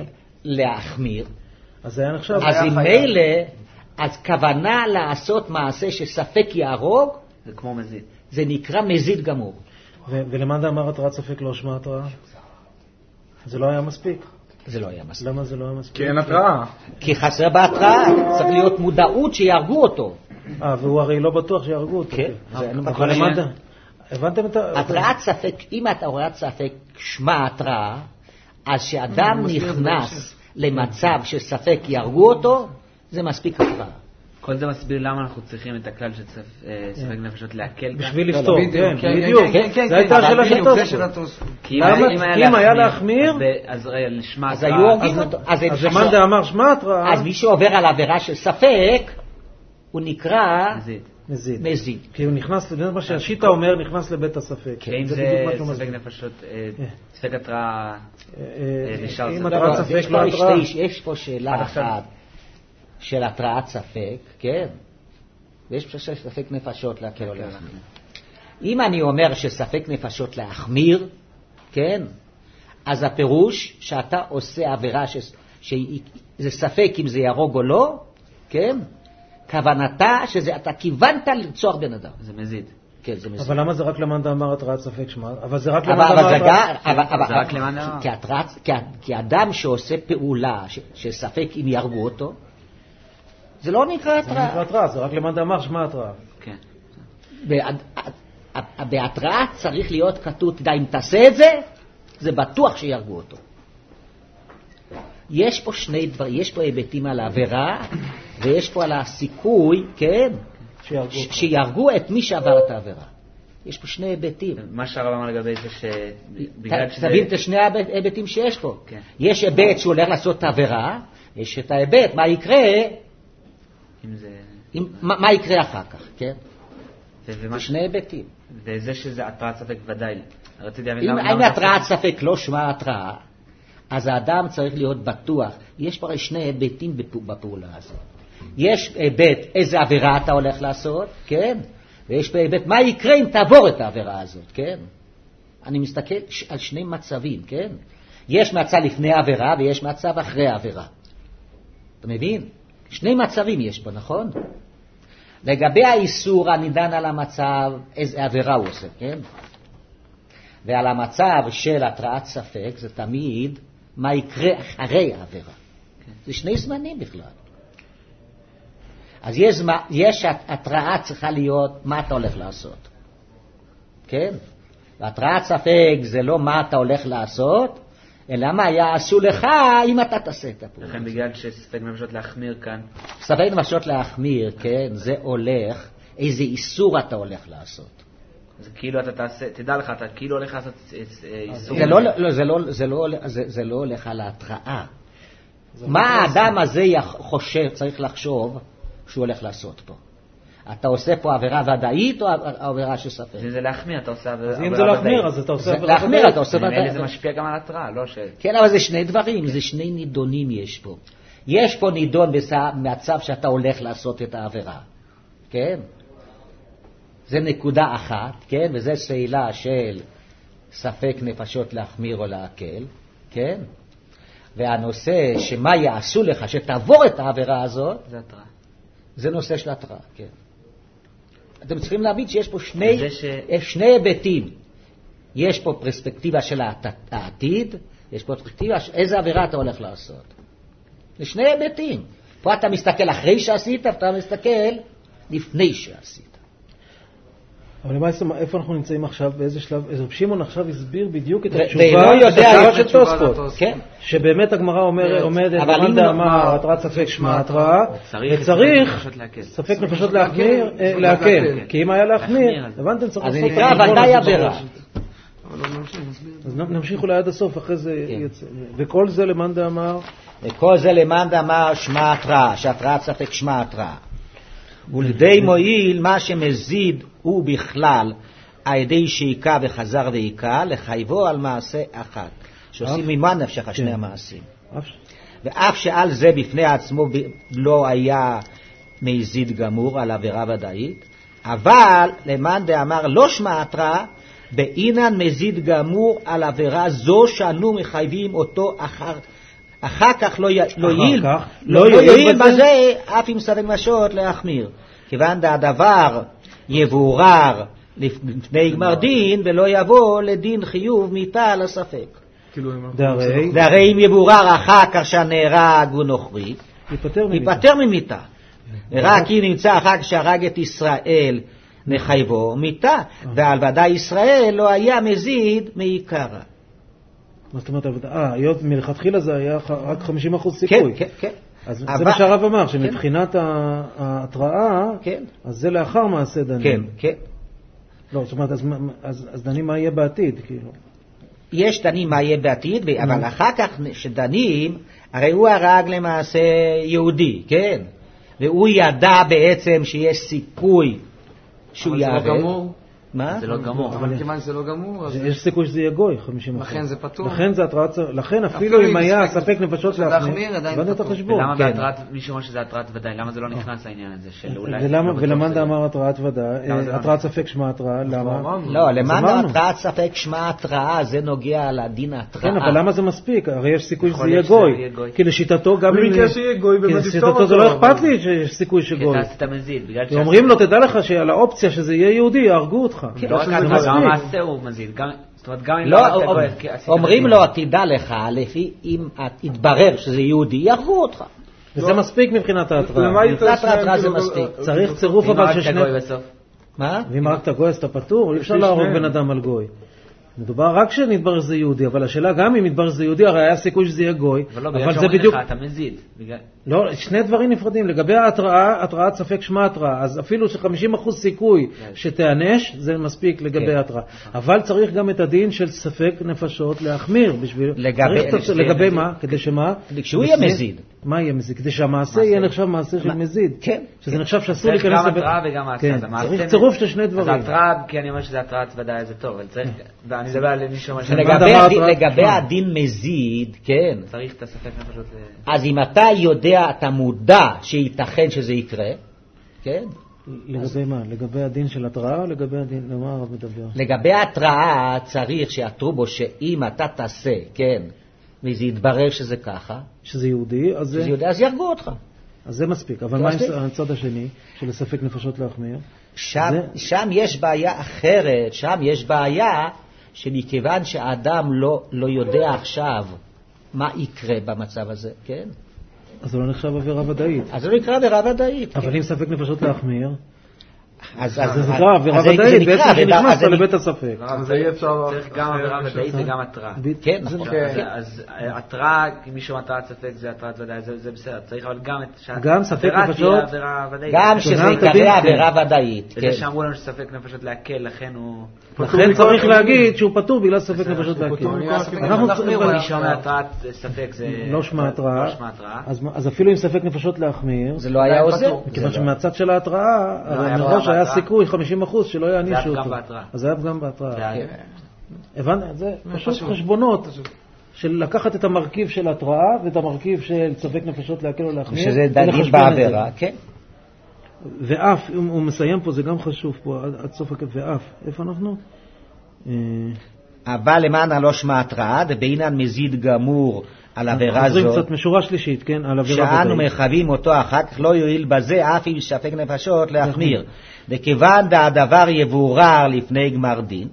A: להחמיר,
C: אז זה היה נחשב.
A: אז אם מילא, אז כוונה לעשות מעשה שספק יהרוג,
B: זה כמו מזיד.
A: זה נקרא מזיד גמור.
C: ולמאן דאמר התרעת ספק לא שמעת רע? זה לא היה מספיק.
A: זה לא היה מספיק.
C: למה זה לא היה מספיק?
F: כי אין התראה.
A: כי חסר בהתראה, צריך להיות מודעות שיהרגו אותו.
C: אה, והוא הרי לא בטוח שיהרגו אותו.
A: כן.
C: אבל למאן הבנתם את ה...
A: התרעת ספק, אם אתה רואה ספק שמה התראה, אז שאדם נכנס למצב שספק יהרגו אותו, זה מספיק התראה.
B: כל זה מסביר למה אנחנו צריכים את הכלל של ספק נפשות להקל.
C: בשביל לפתור, כן,
E: בדיוק.
C: זה הייתה השאלה של התוספות. כי אם היה להחמיר,
B: אז לשמה...
A: אז היו הורגים אותו.
C: אז למאן דאמר שמעת רע...
A: אז מי שעובר על עבירה של ספק, הוא נקרא...
C: מזיד.
A: מזיד.
C: כי הוא נכנס, זה מה שהשיטה אומר, נכנס לבית הספק.
B: אם זה ספק נפשות, ספק התראה...
C: אם התרעת ספק לא התראה...
A: יש פה שאלה אחת. של התרעת ספק, כן, ויש פשוט ספק נפשות להקל או להחמיר. אם אני אומר שספק נפשות להחמיר, כן, אז הפירוש שאתה עושה עבירה שזה ספק אם זה ירוג או לא, כן, כוונתה שאתה כיוונת לרצוח בן אדם.
B: זה מזיד.
A: כן, זה מזיד.
C: אבל למה זה רק למאן דאמר התרעת ספק שמע? אבל זה רק למאן דאמר התרעת ספק.
A: כי אדם שעושה פעולה שספק אם ירגו אותו, זה לא נקרא התראה.
C: זה נקרא התראה, זה רק למאן דאמר שמע התראה.
B: כן.
A: בהתראה צריך להיות כתוב, תדע, אם תעשה את זה, זה בטוח שירגו אותו. יש פה שני דברים, יש פה היבטים על העבירה, ויש פה על הסיכוי, כן, שירגו את מי שעבר את העבירה. יש פה שני היבטים.
B: מה שהרב אמר לגבי זה שבגלל שזה...
A: תבין את שני ההיבטים שיש פה. יש היבט שהוא הולך לעשות את העבירה, יש את ההיבט, מה יקרה...
B: אם זה...
A: אם, מה, מה יקרה אחר כך, כן?
B: זה
A: שני היבטים.
B: וזה שזה התרעת ספק ודאי. רציתי להבין
A: אם
B: למה...
A: אם
B: למה
A: התרעת
B: אתה-
A: ספק לא שמה התראה, אז האדם צריך להיות בטוח. יש פה שני היבטים בפ- בפעולה הזאת. יש היבט איזה עבירה אתה הולך לעשות, כן? ויש פה היבט מה יקרה אם תעבור את העבירה הזאת, כן? אני מסתכל ש- על שני מצבים, כן? יש מצב לפני העבירה ויש מצב אחרי העבירה. אתה מבין? שני מצבים יש פה, נכון? לגבי האיסור אני דן על המצב איזה עבירה הוא עושה, כן? ועל המצב של התרעת ספק זה תמיד מה יקרה אחרי העבירה. זה שני זמנים בכלל. אז יש, יש התרעה צריכה להיות מה אתה הולך לעשות. כן? והתרעת ספק זה לא מה אתה הולך לעשות, אלא מה יעשו לך אם אתה תעשה את הפעולה.
B: לכן בגלל שספק נפשות להחמיר כאן,
A: ספק נפשות להחמיר, כן? זה הולך, איזה איסור אתה הולך לעשות.
B: זה כאילו אתה תעשה, תדע לך, אתה כאילו הולך לעשות איסור.
A: זה לא, לא, זה לא, זה לא, זה, זה לא הולך על ההתראה. מה האדם הזה חושב, צריך לחשוב שהוא הולך לעשות פה? אתה עושה פה עבירה ודאית או עבירה של ספק?
B: אם זה להחמיר, אתה עושה עבירה
C: אז
B: ודאית.
C: אם זה להחמיר, אז אתה עושה עבירה
A: להחמיר,
C: ודאית.
A: אתה עושה
B: ממילא
A: ודאית.
B: זה משפיע גם על התראה, לא ש...
A: כן, אבל זה שני דברים, זה שני נידונים יש פה. יש פה נידון במצב שאתה הולך לעשות את העבירה, כן? זה נקודה אחת, כן? וזה שאלה של ספק נפשות להחמיר או להקל, כן? והנושא שמה יעשו לך שתעבור את העבירה הזאת,
B: זה התראה.
A: זה נושא של התראה, כן. אתם צריכים להבין שיש פה שני,
B: זה ש-
A: יש שני היבטים. יש פה פרספקטיבה של העת- העתיד, יש פה פרספקטיבה של איזה עבירה אתה הולך לעשות. זה שני היבטים. פה אתה מסתכל אחרי שעשית, ואתה מסתכל לפני שעשית.
C: אבל למעשה, איפה אנחנו נמצאים עכשיו, באיזה שלב, רב שמעון עכשיו הסביר בדיוק את
A: ו-
C: התשובה,
A: ולא יודע,
C: את התשובה
A: יש
C: של
E: תשובה
C: תוספות.
E: לתוספות.
A: כן?
C: שבאמת הגמרא אומר- עומדת,
A: אבל אם
C: למאן
A: לא-
C: דאמר התרעת ספק שמע התראה,
B: וצריך
C: וצריך
B: נפשות להקל.
C: ספק נפשות להחמיר, אה, להקל. כי אם היה להחמיר,
B: להחמיר, אז-
C: הבנתם, צריך
A: אז זה
C: לעשות
A: נקרא
C: חשבון
A: ודאי
C: הזה
A: עבירה.
C: בראש.
E: אבל לא נמשיך, נסביר.
C: אז נ- נמשיך אולי עד הסוף, אחרי זה
A: כן.
C: יצא. וכל זה למאן דאמר,
A: וכל זה למאן דאמר שמע התראה, שהתרעת ספק שמע התראה. ולדי מועיל מה שמזיד הוא בכלל על ידי שהיכה וחזר והיכה, לחייבו על מעשה אחד. שעושים ממה נפשך שני המעשים.
C: אף ש-
A: ואף שעל זה בפני עצמו ב- לא היה מזיד גמור על עבירה ודאית, אבל למאן דאמר לא שמע התראה, באינן מזיד גמור על עבירה זו שאנו מחייבים אותו אחר, אחר כך לא, י... לא יעיל,
C: כך?
A: לא,
C: לא
A: לא
C: יועיל
A: יועיל
C: בזה?
A: בזה אף אם ספק נפשות להחמיר, כיוון שהדבר יבורר לפני גמר דין ולא יבוא לדין חיוב מיתה על הספק.
F: כאילו, אם אנחנו
C: דהרי,
A: והרי אם יבורר אחר כך שהנהרג הוא נוכרי,
C: ייפטר ממיתה.
A: ייפטר ממיתה. ורק אם נמצא אחר כך שהרג את ישראל נחייבו מיתה, ועל ודאי ישראל לא היה מזיד מעיקרה.
C: מה זאת אומרת, אה, היות מלכתחילה זה היה ח- רק חמישים אחוז סיכוי.
A: כן, כן, כן.
C: אז
A: אבל-
C: זה מה שהרב אמר, שמבחינת ה- ההתראה,
A: כן.
C: אז זה לאחר מעשה דנים.
A: כן, כן.
C: לא, זאת אומרת, אז מה- אז אז דנים מה יהיה בעתיד, כאילו.
A: יש דנים מה יהיה בעתיד, אבל אחר כך שדנים, הרי הוא הרג למעשה יהודי, כן? והוא ידע בעצם שיש סיכוי שהוא
E: אבל זה לא
A: יערב.
E: גמור.
A: מה?
B: זה לא גמור.
E: אבל כיוון שזה לא גמור, אז
C: יש סיכוי שזה יהיה גוי, חמישים אחוז.
E: לכן זה פטור.
C: לכן זה התראה, צ- לכן אפילו
E: אפילו
C: אם
E: אם
C: היה
E: ספק-
C: ספק נפשות
E: להחמיר,
C: להחמיר,
E: עדיין
C: הבנת את
E: פטור.
C: החשבון.
B: ולמה
A: כן.
B: בהתראת, מישהו אומר שזה התראת ודאי, למה זה לא נכנס לעניין הזה של אולי...
C: ולמה-
B: לא בטוח
C: ולמאן
B: שזה-
C: דאמר התראת ודאי,
B: למה זה לא
C: התראת ספק שמע התראה, למה?
E: אמרנו.
A: לא, למען
C: אמרנו.
A: התראת ספק שמע התראה, זה נוגע לדין ההתראה.
C: כן, אבל למה זה מספיק? הרי יש סיכוי שזה
B: יכול
C: יהיה
B: להיות שזה
C: גוי.
B: יהיה גוי.
C: כי לשיטתו גם...
F: במקרה
C: אם-
F: שיהיה גוי,
C: כי
F: באמת
C: לשיטתו
F: יפתור
C: זה
F: אותו,
C: לא אכפת
F: אבל-
C: לי שיש סיכוי
B: כי
C: שגוי.
B: אתה עשית מזיד, בגלל ש...
C: אומרים לו, תדע לך שעל האופציה שזה יהיה יהודי, יהרגו אותך.
B: לא רק
C: זה
B: על
C: מספיק.
B: גם המעשה הוא מזיד, גם... זאת אומרת, גם אם
A: לא,
B: הרגת
A: אומר-
B: גוי, כי עשית
A: אומרים
B: מזיד.
A: לו, תדע לך, לפי אם את- יתברר שזה יהודי, יהרגו אותך.
C: וזה מספיק מבחינת ההתראה.
F: למה היית
A: מבחינת
F: שניים,
A: ההתראה זה
F: כאילו,
A: מספיק.
F: לא-
C: צריך צירוף
B: אם
C: אבל
B: הרגת
C: ששני...
B: גוי בסוף.
A: מה?
C: ואם הרגת גוי אז אתה פטור, אי אפשר
F: לפי
C: להרוג
F: שניהם.
C: בן אדם על גוי. מדובר רק שנתברר שזה יהודי, אבל השאלה גם אם יתברר שזה יהודי, הרי היה סיכוי שזה יהיה גוי.
B: אבל לא,
C: אבל
B: בגלל
C: זה
B: שאומרים
C: בדיוק...
B: לך, אתה מזיד. בגלל-
C: לא, שני דברים נפרדים. לגבי ההתראה, התראת ספק שמע התראה, אז אפילו ש-חמישים אחוז סיכוי שתיענש, זה מספיק לגבי
A: כן.
C: ההתראה. אבל צריך גם את הדין של ספק נפשות להחמיר בשביל...
A: לגבי-
C: צריך את-
A: שזה יהיה
C: לגבי
A: מזיד.
C: מה? כדי שמה?
A: כדי שהוא יהיה
C: בפני-
A: מזיד.
C: מה יהיה מזיד? כדי שהמעשה יהיה נחשב מעשה של מזיד.
A: כן.
C: שזה נחשב שאסור
B: צריך
C: להיכנס...
B: גם
C: לבית-
B: התראה וגם מעשה.
C: כן,
B: אז המעשה-
C: צריך צירוף של שני
B: אז
C: דברים.
B: ההתראה, כי אני אומר שזה התראת ודאי זה טוב, אבל צריך... ואני אני מדבר על מישהו מה
A: לגבי הדין- לגבי הדין מזיד, כן.
B: צריך את הספק נפשות ל...
A: אז אם אתה יודע, אתה מודע שייתכן שזה יקרה, כן?
C: לגבי מה? לגבי הדין של התראה או לגבי הדין, למה הרב מדבר?
A: לגבי התראה צריך שיעתרו בו שאם אתה תעשה, כן, וזה יתברר שזה ככה,
C: שזה יהודי, אז זה...
A: שזה יודע, אז ירגו אותך.
C: אז זה מספיק. אבל
A: זה
C: מה
A: מספיק.
C: עם הצד השני, של ספק נפשות להחמיר?
A: שם,
C: זה-
A: שם יש בעיה אחרת, שם יש בעיה שמכיוון שהאדם לא, לא יודע עכשיו מה יקרה במצב הזה, כן?
C: אז זה לא נחשב עבירה ודאית.
A: אז זה לא נקרא עבירה ודאית.
C: אבל
A: כן.
C: אם ספק נפשות להחמיר,
A: אז,
C: אז זה נקרא עבירה ודאית, בעצם שנכנסת לבית הספק.
F: אז אי אפשר...
B: צריך גם עבירה ודאית וגם התראה.
A: כן,
C: זה-
A: נכון.
B: אז-
A: כן.
B: אז אה, התראה, אם מישהו התראת ספק זה התראת ודאי, זה זה בסדר. צריך אבל גם את... שה-
C: גם ספק
B: עבירה תהיה
C: נפשות.
B: עבירה ודאית.
A: גם שזה
C: שונה, תבין,
A: יקרה
C: כן.
A: עבירה ודאית,
B: וזה
A: כן.
B: שאמרו לנו שספק נפשות להקל, לכן הוא...
C: לכן צריך להגיד שהוא פטור בגלל ספק נפשות להקל.
F: פטור מכל הכיוונים.
C: אנחנו
F: אנחנו
C: צריכים...
B: מי שאומר התראת ספק זה...
C: לא שמע התראה.
B: לא שמע התראה.
C: אז מה- אז אפילו עם ספק נפשות להחמיר,
A: זה לא היה עוזר.
C: מכיוון
A: זה לא-
C: שמהצד של ההתראה,
B: לא,
C: הרי
B: היה
C: מראש
B: פגם
C: היה
B: בהתראה.
C: סיכוי חמישים אחוז שלא יענישו
B: פגם
C: אותו.
B: בהתראה.
C: אז היה פגם בהתראה.
B: זה-
C: הבנת? זה פשוט חשבונות של לקחת את המרכיב של התראה ואת המרכיב של ספק נפשות להקל או להחמיר.
A: שזה דנים
C: ולחשבן את
A: בעבירה,
C: זה.
A: כן.
C: ואף, הוא הוא מסיים פה, זה גם חשוב פה, עד, עד סוף הקטע, ואף, איפה אנחנו? אה,
A: אבל למען הלא שמע התראה, דבעינן מזיד גמור על עבירה
C: חוזרים
A: זאת,
C: קצת משורה שלישית, כן, על עבירה
A: שאנו
C: ודאית.
A: מחייבים אותו אחר כך לא יועיל בזה אף אם ספק נפשות להחמיר. וכיוון שהדבר יבורר לפני גמר דין,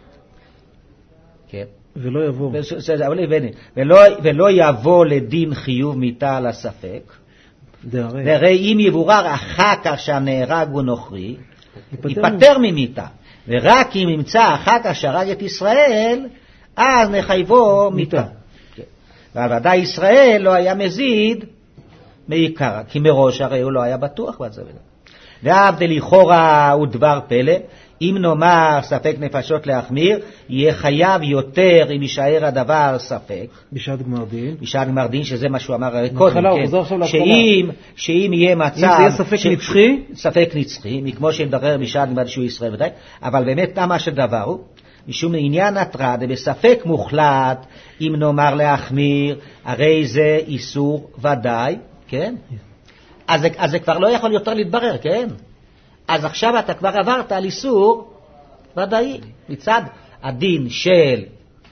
A: כן,
C: ולא יבוא.
A: ולא, ולא יבוא לדין חיוב מיתה על הספק,
C: דהרי.
A: והרי אם יבורר אחר כך שהנהרג הוא נוכרי,
C: ייפטר
A: ייפטר ממיתה. ורק אם ימצא אחר כך שהרג את ישראל, אז נחייבו מיתה.
C: מיתה.
A: כן. אבל ודאי ישראל לא היה מזיד מעיקר, כי מראש הרי הוא לא היה בטוח בזה. והבדל לכאורה הוא דבר פלא, אם נאמר ספק נפשות להחמיר, יהיה חייב יותר אם יישאר הדבר ספק.
C: בשעת גמר דין.
A: בשעת גמר דין, שזה מה שהוא אמר הרי
C: מהתחלה,
A: קודם,
C: הוא
A: כן,
C: חוזר עכשיו להתחלה.
A: שאם, שאם יהיה מצב...
C: אם זה יהיה ספק נצחי?
A: ספק נצחי, מכמו שנדבר בשעת גמר שהוא ישראל ודאי, אבל באמת מה שדבר הוא, משום עניין התראה, בספק מוחלט, אם נאמר להחמיר, הרי זה איסור ודאי, כן? אז, זה- אז זה כבר לא יכול יותר להתברר, כן? אז עכשיו אתה כבר עברת על איסור ודאי, מצד הדין של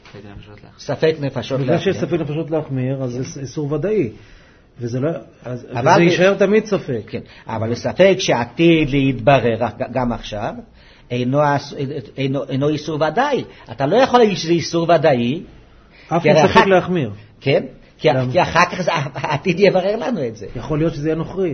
A: ספק נפשות
C: בגלל שיש
A: להחמיר.
C: ספק נפשות להחמיר, אז זה איסור ודאי. וזה לא... אז
A: אבל
C: וזה
A: ב-
C: יישאר תמיד ספק.
A: כן, אבל בספק שעתיד להתברר גם עכשיו, אינו, אינו, אינו איסור ודאי. אתה לא יכול להגיד שזה איסור ודאי,
C: אף
A: כי
C: אם
A: הרי
C: ספק
A: אחר-
C: להחמיר.
A: כן? כי,
C: למה?
A: כי אחר כך זה- העתיד יברר לנו את זה.
C: יכול להיות שזה יהיה נוכרי.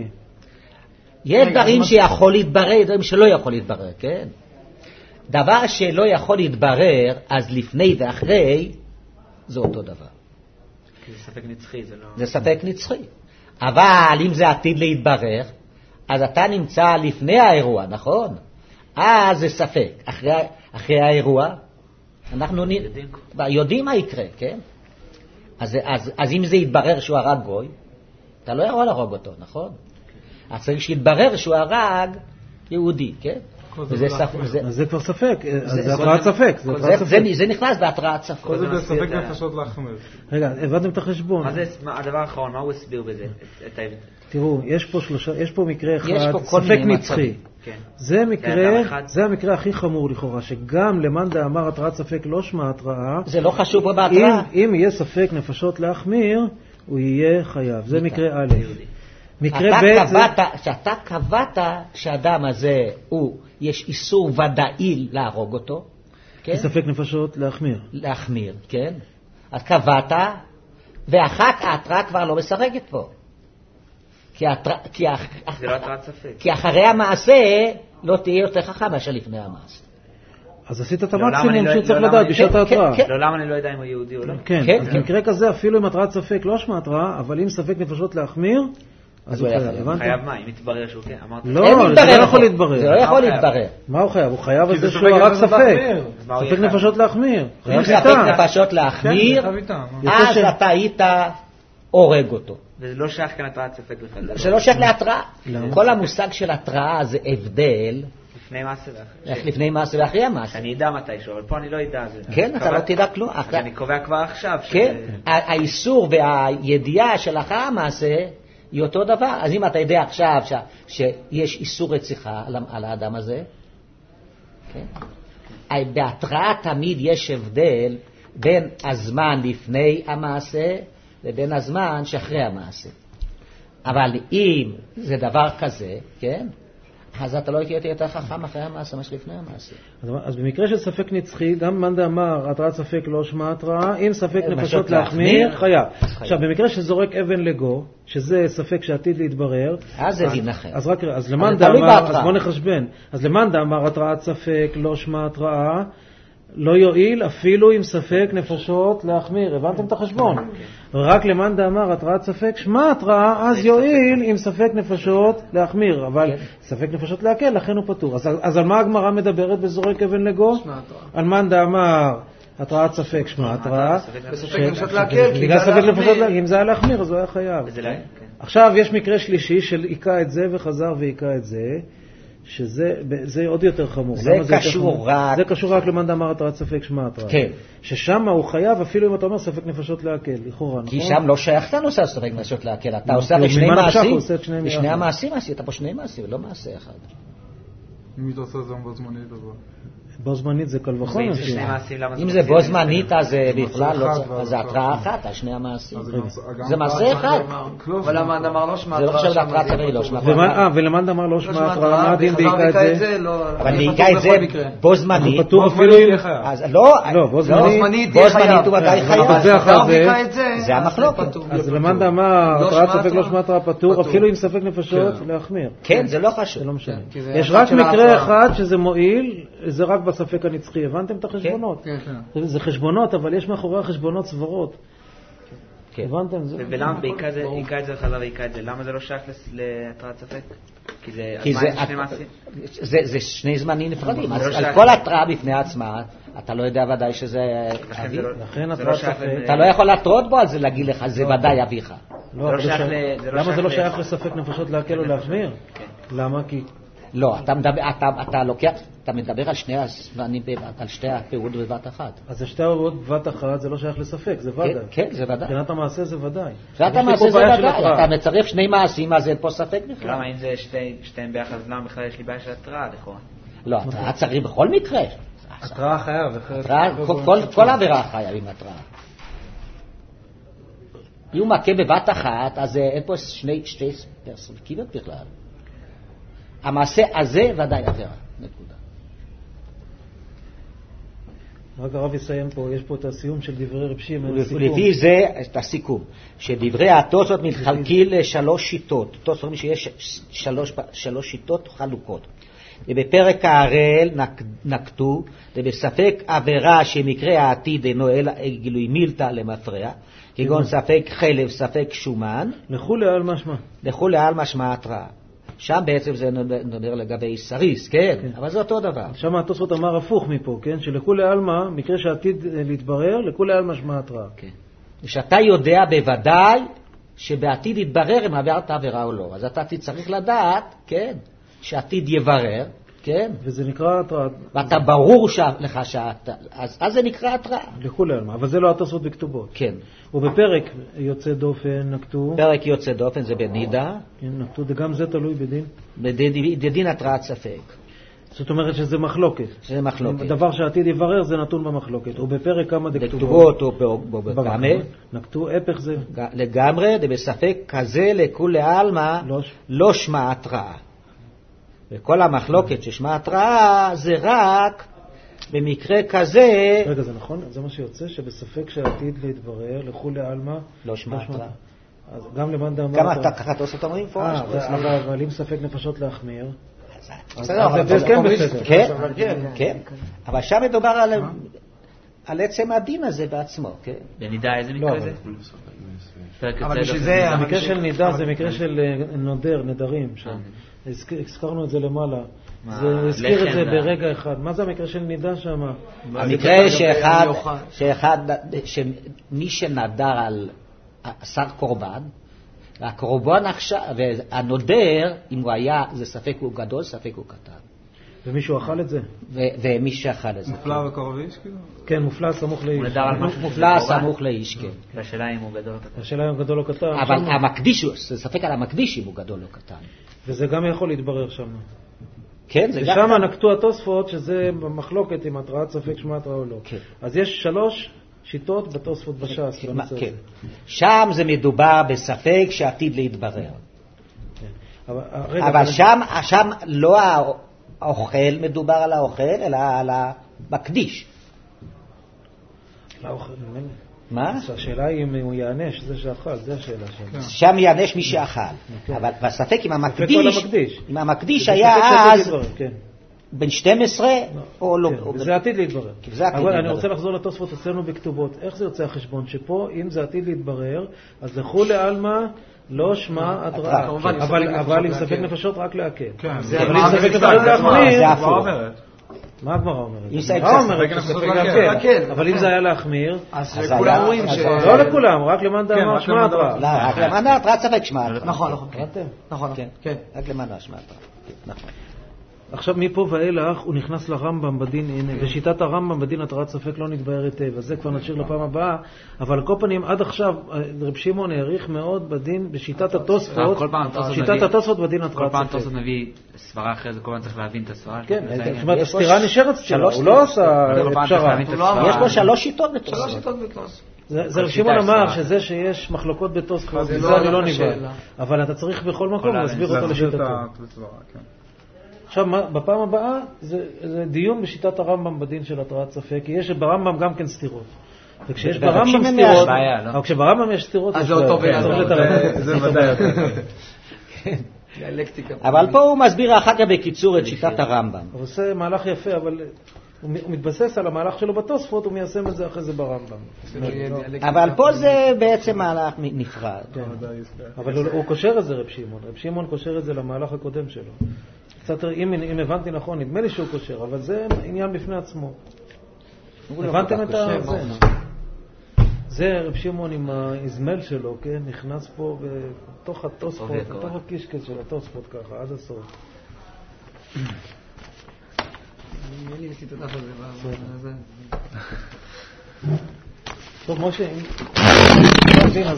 A: יש דברים שיכול להתברר, יש דברים שלא יכול להתברר, כן? דבר שלא יכול להתברר, אז לפני ואחרי, זה אותו דבר.
B: כי זה ספק נצחי, זה לא...
A: זה ספק נצחי. אבל אם זה עתיד להתברר, אז אתה נמצא לפני האירוע, נכון? אז זה ספק. אחרי, אחרי האירוע, אנחנו נ...
B: יודעים.
A: יודעים מה יקרה, כן? אז, אז, אז אם זה יתברר שהוא הרג גוי, אתה לא יכול להרוג אותו, נכון? אז צריך שיתברר שהוא הרג יהודי, כן? וזה ספק. זה,
C: אז זה כבר ספק. אז
A: זה-
C: זה התראת ספק. זה
A: זה,
C: התראת
A: זה,
C: ספק.
A: זה נכנס בהתראת ספק.
F: כל זה
B: זה מסביר
F: בספק
B: את ה-
F: נפשות להחמיר.
C: רגע, הבנתם את החשבון.
B: מה זה, מה- הדבר האחרון, מה הוא הסביר בזה? את- את ההבדל?
C: תראו, יש פה שלושה, יש פה מקרה
A: יש
C: אחד,
A: פה כל
C: ספק
A: מיני
C: נצחי.
A: מצבים.
B: כן.
C: זה
B: זה
C: מקרה,
B: אדם אחד.
C: זה המקרה הכי חמור לכאורה, שגם למאן דאמר התראת ספק לא שמע התראה,
A: זה לא חשוב פה
C: אם,
A: בהתראה.
C: אם יהיה ספק נפשות להחמיר, הוא יהיה חייב. זה מקרה א'. מקרה
A: אתה
C: ב', זה-
A: קבעת, שאתה קבעת שהאדם הזה, הוא, יש איסור ודאי להרוג אותו, כן?
C: ספק נפשות להחמיר.
A: להחמיר, כן? אז קבעת, ואחר כך ההתראה כבר לא משחקת פה. כי, ההתראה, כי, אח,
B: זה לא התראת ספק.
A: כי אחרי המעשה לא תהיה יותר חכם מאשר לפני המעשה.
C: אז עשית את
B: לעולם אני
C: המקסימום
B: לא-
C: שהוא צריך
B: לעולם
C: לדעת
B: אני-
C: בשעת
A: כן,
C: ההתראה.
A: כן,
B: לעולם אני לא יודע אם הוא יהודי או לא.
C: כן,
A: כן,
C: אז
A: כן.
C: במקרה כזה אפילו אם התראת ספק לא אשמה התראה, אבל אם ספק נפשות להחמיר, אז
A: אז
C: הוא
A: הוא
C: חייב,
A: יחייב.
C: הבנתם?
B: חייב מה? אם יתברר שהוא כן, אמרת...
C: לא,
A: אין
C: זה
A: להתברר
C: לא יכול
A: פה.
C: להתברר.
A: זה לא יכול
B: מה הוא
A: להתברר.
C: מה הוא חייב? הוא חייב על
F: כי
C: זה
F: זה
C: שהוא
F: ספק
C: הרג
F: נפשות
C: ספק.
F: להחמיר.
B: אז מה הוא
C: ספק
B: יהיה חייב?
C: נפשות להחמיר.
A: אם
C: חייב
A: ספק
C: איתה.
A: נפשות
F: כן,
A: להחמיר,
F: זה חייב איתם.
C: יוצא
A: אז
C: ש-
A: אתה היית הורג אותו.
B: וזה לא שייך כאן התראת ספק בכלל.
A: זה לא שייך להתראה.
C: למה?
A: כל המושג של התראה זה הבדל
B: לפני מעשה ואחרי.
A: איך לפני מעשה ואחרי המעשה.
B: אני אדע מתישהו, אבל פה אני לא אדע.
A: כן, אתה לא תדע כלום.
B: אז אני קובע כבר עכשיו.
A: כן, האיסור והידיעה של אחרי המעשה היא אותו דבר. אז אם אתה יודע עכשיו שיש איסור רציחה על האדם הזה, בהתראה תמיד יש הבדל בין הזמן לפני המעשה לבין הזמן שאחרי המעשה. אבל אם זה דבר כזה, כן, אז אתה לא תהיה יותר חכם אחרי המעשה, מה שלפני המעשה.
C: אז, אז במקרה של ספק נצחי, גם מאן דאמר התראת ספק לא שמע התראה, אם ספק נפשות להחמיר, חייב. עכשיו, במקרה שזורק אבן לגו, שזה ספק שעתיד להתברר,
A: אז זה דין אחר.
C: אז רק, אז למאן דאמר, אז בוא נחשבן, אז למאן דאמר התראת ספק לא שמע התראה, לא יועיל אפילו עם ספק נפשות להחמיר. הבנתם את החשבון? רק למאן דאמר התראת ספק שמע התראה, אז יועיל עם ספק נפשות להחמיר. אבל ספק נפשות להקל, לכן הוא פטור. אז, אז על מה הגמרא מדברת בזורק אבן לגו? על מאן דאמר התראת ספק שמע התראה.
F: בספק נפשות להקל,
C: בגלל ספק נפשות להקל. אם זה היה להחמיר, אז הוא היה חייב. עכשיו יש מקרה שלישי של עיקה את זה וחזר ועיקה את זה. שזה זה עוד יותר חמור.
A: זה קשור רק...
C: זה קשור רק למאן דאמר התראת ספק שמע התראה.
A: כן.
C: ששם הוא חייב אפילו אם אתה אומר ספק נפשות להקל, לכאורה, נכון?
A: כי שם לא שייך אתה נושא ספק נפשות להקל, אתה עושה רק שני מעשים, ושני המעשים עשית פה שני מעשים, ולא מעשה אחד.
F: אם אתה עושה זה בו זמנית, אבל...
C: בו זמנית זה קל וחומר.
A: אם זה בו זמנית, אז בכלל לא... אז זה התראה אחת, על שני המעשים. זה מעשה אחד.
E: אבל למאן דאמר לא שמע
A: זה לא חושב להתראה צווי, לא שמע התראה.
C: אה, ולמאן דאמר לא שמע התראה, מה הדין בעיקה את זה?
A: אבל בעיקה את זה בו זמנית.
C: פטור אפילו אם...
A: לא,
C: בו זמנית
A: הוא ודאי חייב. זה המחלוקת.
C: אז למאן דאמר התראת ספק לא שמע התראה פטור, אפילו עם ספק נפשות להחמיר.
A: כן, זה לא חשוב.
C: זה לא משנה. יש רק מקרה אחד שזה מועיל, זה רק בספק הנצחי. הבנתם את החשבונות? זה חשבונות, אבל יש מאחורי החשבונות סברות. הבנתם?
B: ולמה בעיקר זה, עיקה את זה חזר ועיקה את זה? למה זה לא שייך להתראת ספק? כי זה שני מעשים?
A: זה שני זמנים נפרדים. על כל התראה בפני עצמה, אתה לא יודע ודאי שזה אביך.
C: לכן התראת ספק...
A: אתה לא יכול להתרות בו על זה, להגיד לך, זה ודאי אביך.
C: למה זה לא שייך לספק נפשות להקל או להחמיר? למה? כי...
A: לא, אתה מדבר, אתה, אתה לוקח, אתה מדבר על שני הזמנים, על שתי הפעולות בבת אחת.
C: אז זה שתי הפעולות בבת אחת, זה לא שייך לספק, זה ודאי.
A: כן, כן, זה ודאי.
C: מבחינת המעשה זה ודאי.
A: מבחינת המעשה זה ודאי, אתה מצרף שני מעשים, אז אין פה ספק בכלל.
B: למה אם זה שתיהם ביחד, אז למה בכלל יש לי בעיה של התראה, לכאורה?
A: לא, התראה צריך בכל מקרה.
F: התראה חייב.
A: כל עבירה חייב עם התראה. אם הוא מכה בבת אחת, אז אין פה שני פרספקטיבות בכלל. המעשה הזה ודאי עבירה, נקודה.
C: רק הרב יסיים פה, יש פה את הסיום של דברי רב שמעון.
A: ולפי זה, את הסיכום, שדברי התוספות מתחלקים לשלוש שיטות. תוספות שיש שלוש, שלוש שיטות חלוקות. ובפרק ההראל נקטו, ובספק עבירה שמקרה העתיד אינו אלא גילוי מילתא למפרע, כגון ספק חלב, ספק שומן.
C: לכולי עלמא שמע.
A: לכולי עלמא שמע התראה. שם בעצם זה נדבר לגבי סריס, כן, כן. אבל זה אותו דבר.
C: שם התוספות אמר הפוך מפה, כן? שלכולי עלמא, מקרה שעתיד להתברר, לכולי עלמא שמע התראה.
A: כן. שאתה יודע בוודאי שבעתיד יתברר אם עברת עבירה או לא. אז אתה צריך לדעת, כן, שעתיד יברר, כן?
C: וזה נקרא התראה.
A: ואתה ברור לך שאתה, אז, אז זה נקרא התראה.
C: לכולי עלמא, אבל זה לא התוספות בכתובות.
A: כן.
C: ובפרק יוצא דופן נקטו.
A: פרק יוצא דופן זה בנידה.
C: כן, נקטו, וגם זה תלוי בדין.
A: בדין, בדין התראת ספק.
C: זאת אומרת שזה מחלוקת.
A: שזה מחלוקת.
C: דבר שעתיד יברר זה נתון במחלוקת. ובפרק כמה
A: דכתובות או בכמה.
C: נקטו, הפך זה.
A: לגמרי, בספק כזה לכולי עלמא לא שמע התראה. וכל המחלוקת ששמע התראה זה רק במקרה כזה...
C: רגע, זה נכון? זה מה שיוצא, שבספק שעתיד להתברר, לכולי עלמא...
A: לא שמע התראה.
C: אז גם למאן דאמר...
A: כמה אתה ככה תעשה את אומרים פה?
C: אבל אם ספק נפשות להחמיר...
A: כן, כן. אבל שם מדובר על עצם הדין הזה בעצמו, כן?
B: בנידה איזה מקרה זה?
C: אבל בשביל זה, המקרה של נידה זה מקרה של נודר, נדרים. הזכרנו את זה למעלה. זה הזכיר את זה ברגע אחד. מה זה המקרה של נידה שם?
A: המקרה שאחד, שמי שנדר על עשר קורבן, והקורבן עכשיו, והנודר, אם הוא היה, זה ספק הוא גדול, ספק הוא קטן.
C: ומישהו אכל את זה?
A: ו- ומי שאכל את זה.
F: מופלא וקרוב איש, כאילו?
C: כן, מופלא סמוך לאיש.
B: הוא נדר על משהו
A: מופלא סמוך לאיש, כן.
B: והשאלה אם הוא גדול או קטן.
C: השאלה אם הוא גדול או קטן.
A: אבל
C: שם-
A: המקדיש, זה ספק על המקדיש אם הוא גדול או קטן.
C: וזה גם יכול להתברר שם.
A: כן, זה
C: ושם
A: גם...
C: נקטו התוספות שזה במחלוקת עם התרעת ספק שמע התרעה או לא.
A: כן.
C: אז יש שלוש שיטות בתוספות בש"ס.
A: כן,
C: בנושא
A: כן.
C: הזה.
A: שם זה מדובר בספק שעתיד להתברר.
C: כן. אבל, רגע,
A: אבל שם, שם לא האוכל מדובר על האוכל, אלא על המקדיש.
C: לא, נדמה לי.
A: מה?
C: אז השאלה היא אם הוא יענש, זה שאכל, זה השאלה שם.
A: שם יענש מי שאכל.
C: כן.
A: אבל בספק אם
C: ספק
A: המקדיש,
C: על המקדיש.
A: אם המקדיש
C: זה
A: היה
C: ספק שעתיד
A: אז
C: להתברר, כן.
A: בן שתים עשרה או לא.
C: כן,
A: או
C: וזה עתיד להתברר.
A: זה עתיד
C: אבל אני
A: להתברר.
C: רוצה לחזור לתוספות אצלנו בכתובות. איך זה יוצא החשבון? שפה, אם זה עתיד להתברר, אז לכולי עלמא לא שמע התראה.
F: כמובן, עם
C: אבל
F: ספק
C: אבל עם
F: נפשות
C: ספק
F: להקל.
C: נפשות רק להקל.
F: כן,
C: זה-
F: זה
C: אבל
F: מה
C: אם ספק
F: זה
C: נפשות
F: זה
C: להחמיר,
A: זה הפוך.
C: מה הגמרא אומרת?
A: אם ספק
C: הגמרא
A: נפשות
C: אומרת
F: ספק
C: שספק
F: נפשות
C: להקל.
F: להקל.
C: אבל אם זה היה להחמיר,
E: אז
A: אז
E: כולם
A: היה-
E: רואים
A: אז
E: ש...
A: היה-
C: לא לכולם, רק למאן דאמר
F: רק
C: שמע
F: למאן
C: התראה.
A: לא, רק למען התרעת ספק שמע.
E: נכון, נכון.
C: הבנתם?
E: נכון,
A: כן,
E: כן.
A: רק למען השמע התרעה. נכון.
C: עכשיו מפה ואילך הוא נכנס לרמב"ם בדין, הנה, בשיטת הרמב"ם בדין התרעת ספק לא נתבהר היטב, אז זה כבר נשאיר לפעם הבאה, אבל על כל פנים עד עכשיו רב שמעון העריך מאוד בדין בשיטת התוספות,
B: כל פעם תוספות
C: שיטת
B: מביא-
C: התוספות בדין
B: כל
C: התרעת
B: פעם
C: ספק.
B: תוספות מביא סברה אחרי זה, כל פעם צריך להבין את הסברה.
C: כן,
B: זה העניין.
C: זאת אומרת,
A: יש פה
C: הסתירה
A: ש-
C: נשארת סתירה,
A: שלוש
C: הוא לא עשה
B: כל פעם צריך
C: פשרה.
B: להבין את
E: הוא לא
B: הסברה.
A: יש פה שלוש שיטות
E: שלוש
A: בתוספות.
E: שיטות בקלוס.
C: זה זה רב
B: השיטה
C: שמעון אמר
B: הסברה.
C: שזה שיש מחלוקות בתוספות,
F: זה
C: זה
F: לא
C: אני לא
F: רק
C: נבהל,
F: השאלה.
C: אבל אתה צריך בכל מקום
B: כל
C: להסביר אותו
F: להסביר
C: לשיטתו.
F: את הסברה, כן.
C: עכשיו, מה- בפעם הבאה זה, זה דיון בשיטת הרמב"ם בדין של התרעת ספק, כי יש ברמב"ם גם כן סתירות. וכשיש
A: ברב
C: ברמב"ם
A: שמעון
C: סתירות,
A: יש
B: בעיה, לא?
C: אבל כשברמב"ם יש סתירות,
E: אז
C: יש
E: זה אותו
C: בעיה.
E: בן
C: צריך
E: אדם.
C: לתרגם.
F: זה ודאי יותר.
E: דיאלקטיקה.
A: אבל פה הוא מסביר אחר כך בקיצור את שיטת הרמב"ם.
C: הוא עושה מהלך יפה, אבל הוא מ- הוא מתבסס על המהלך שלו בתוספות, הוא מיישם את זה אחרי זה ברמב"ם.
A: אבל פה זה בעצם מהלך נפרד.
C: כן. אבל הוא- הוא קושר את זה, רב שמעון. רב שמעון קושר את זה למהלך הקודם שלו. קצת, אם אם הבנתי נכון, נדמה לי שהוא קושר, אבל זה עניין בפני עצמו. הבנתם את ה... זה? זה רב שמעון עם האזמל שלו, כן? נכנס פה בתוך התוספות,
B: עובד,
C: בתוך
B: עובד.
C: הקישקס של התוספות ככה, עד הסוף.
E: אין לי את הדף הזה. ב- זה.
C: טוב, משה, אם...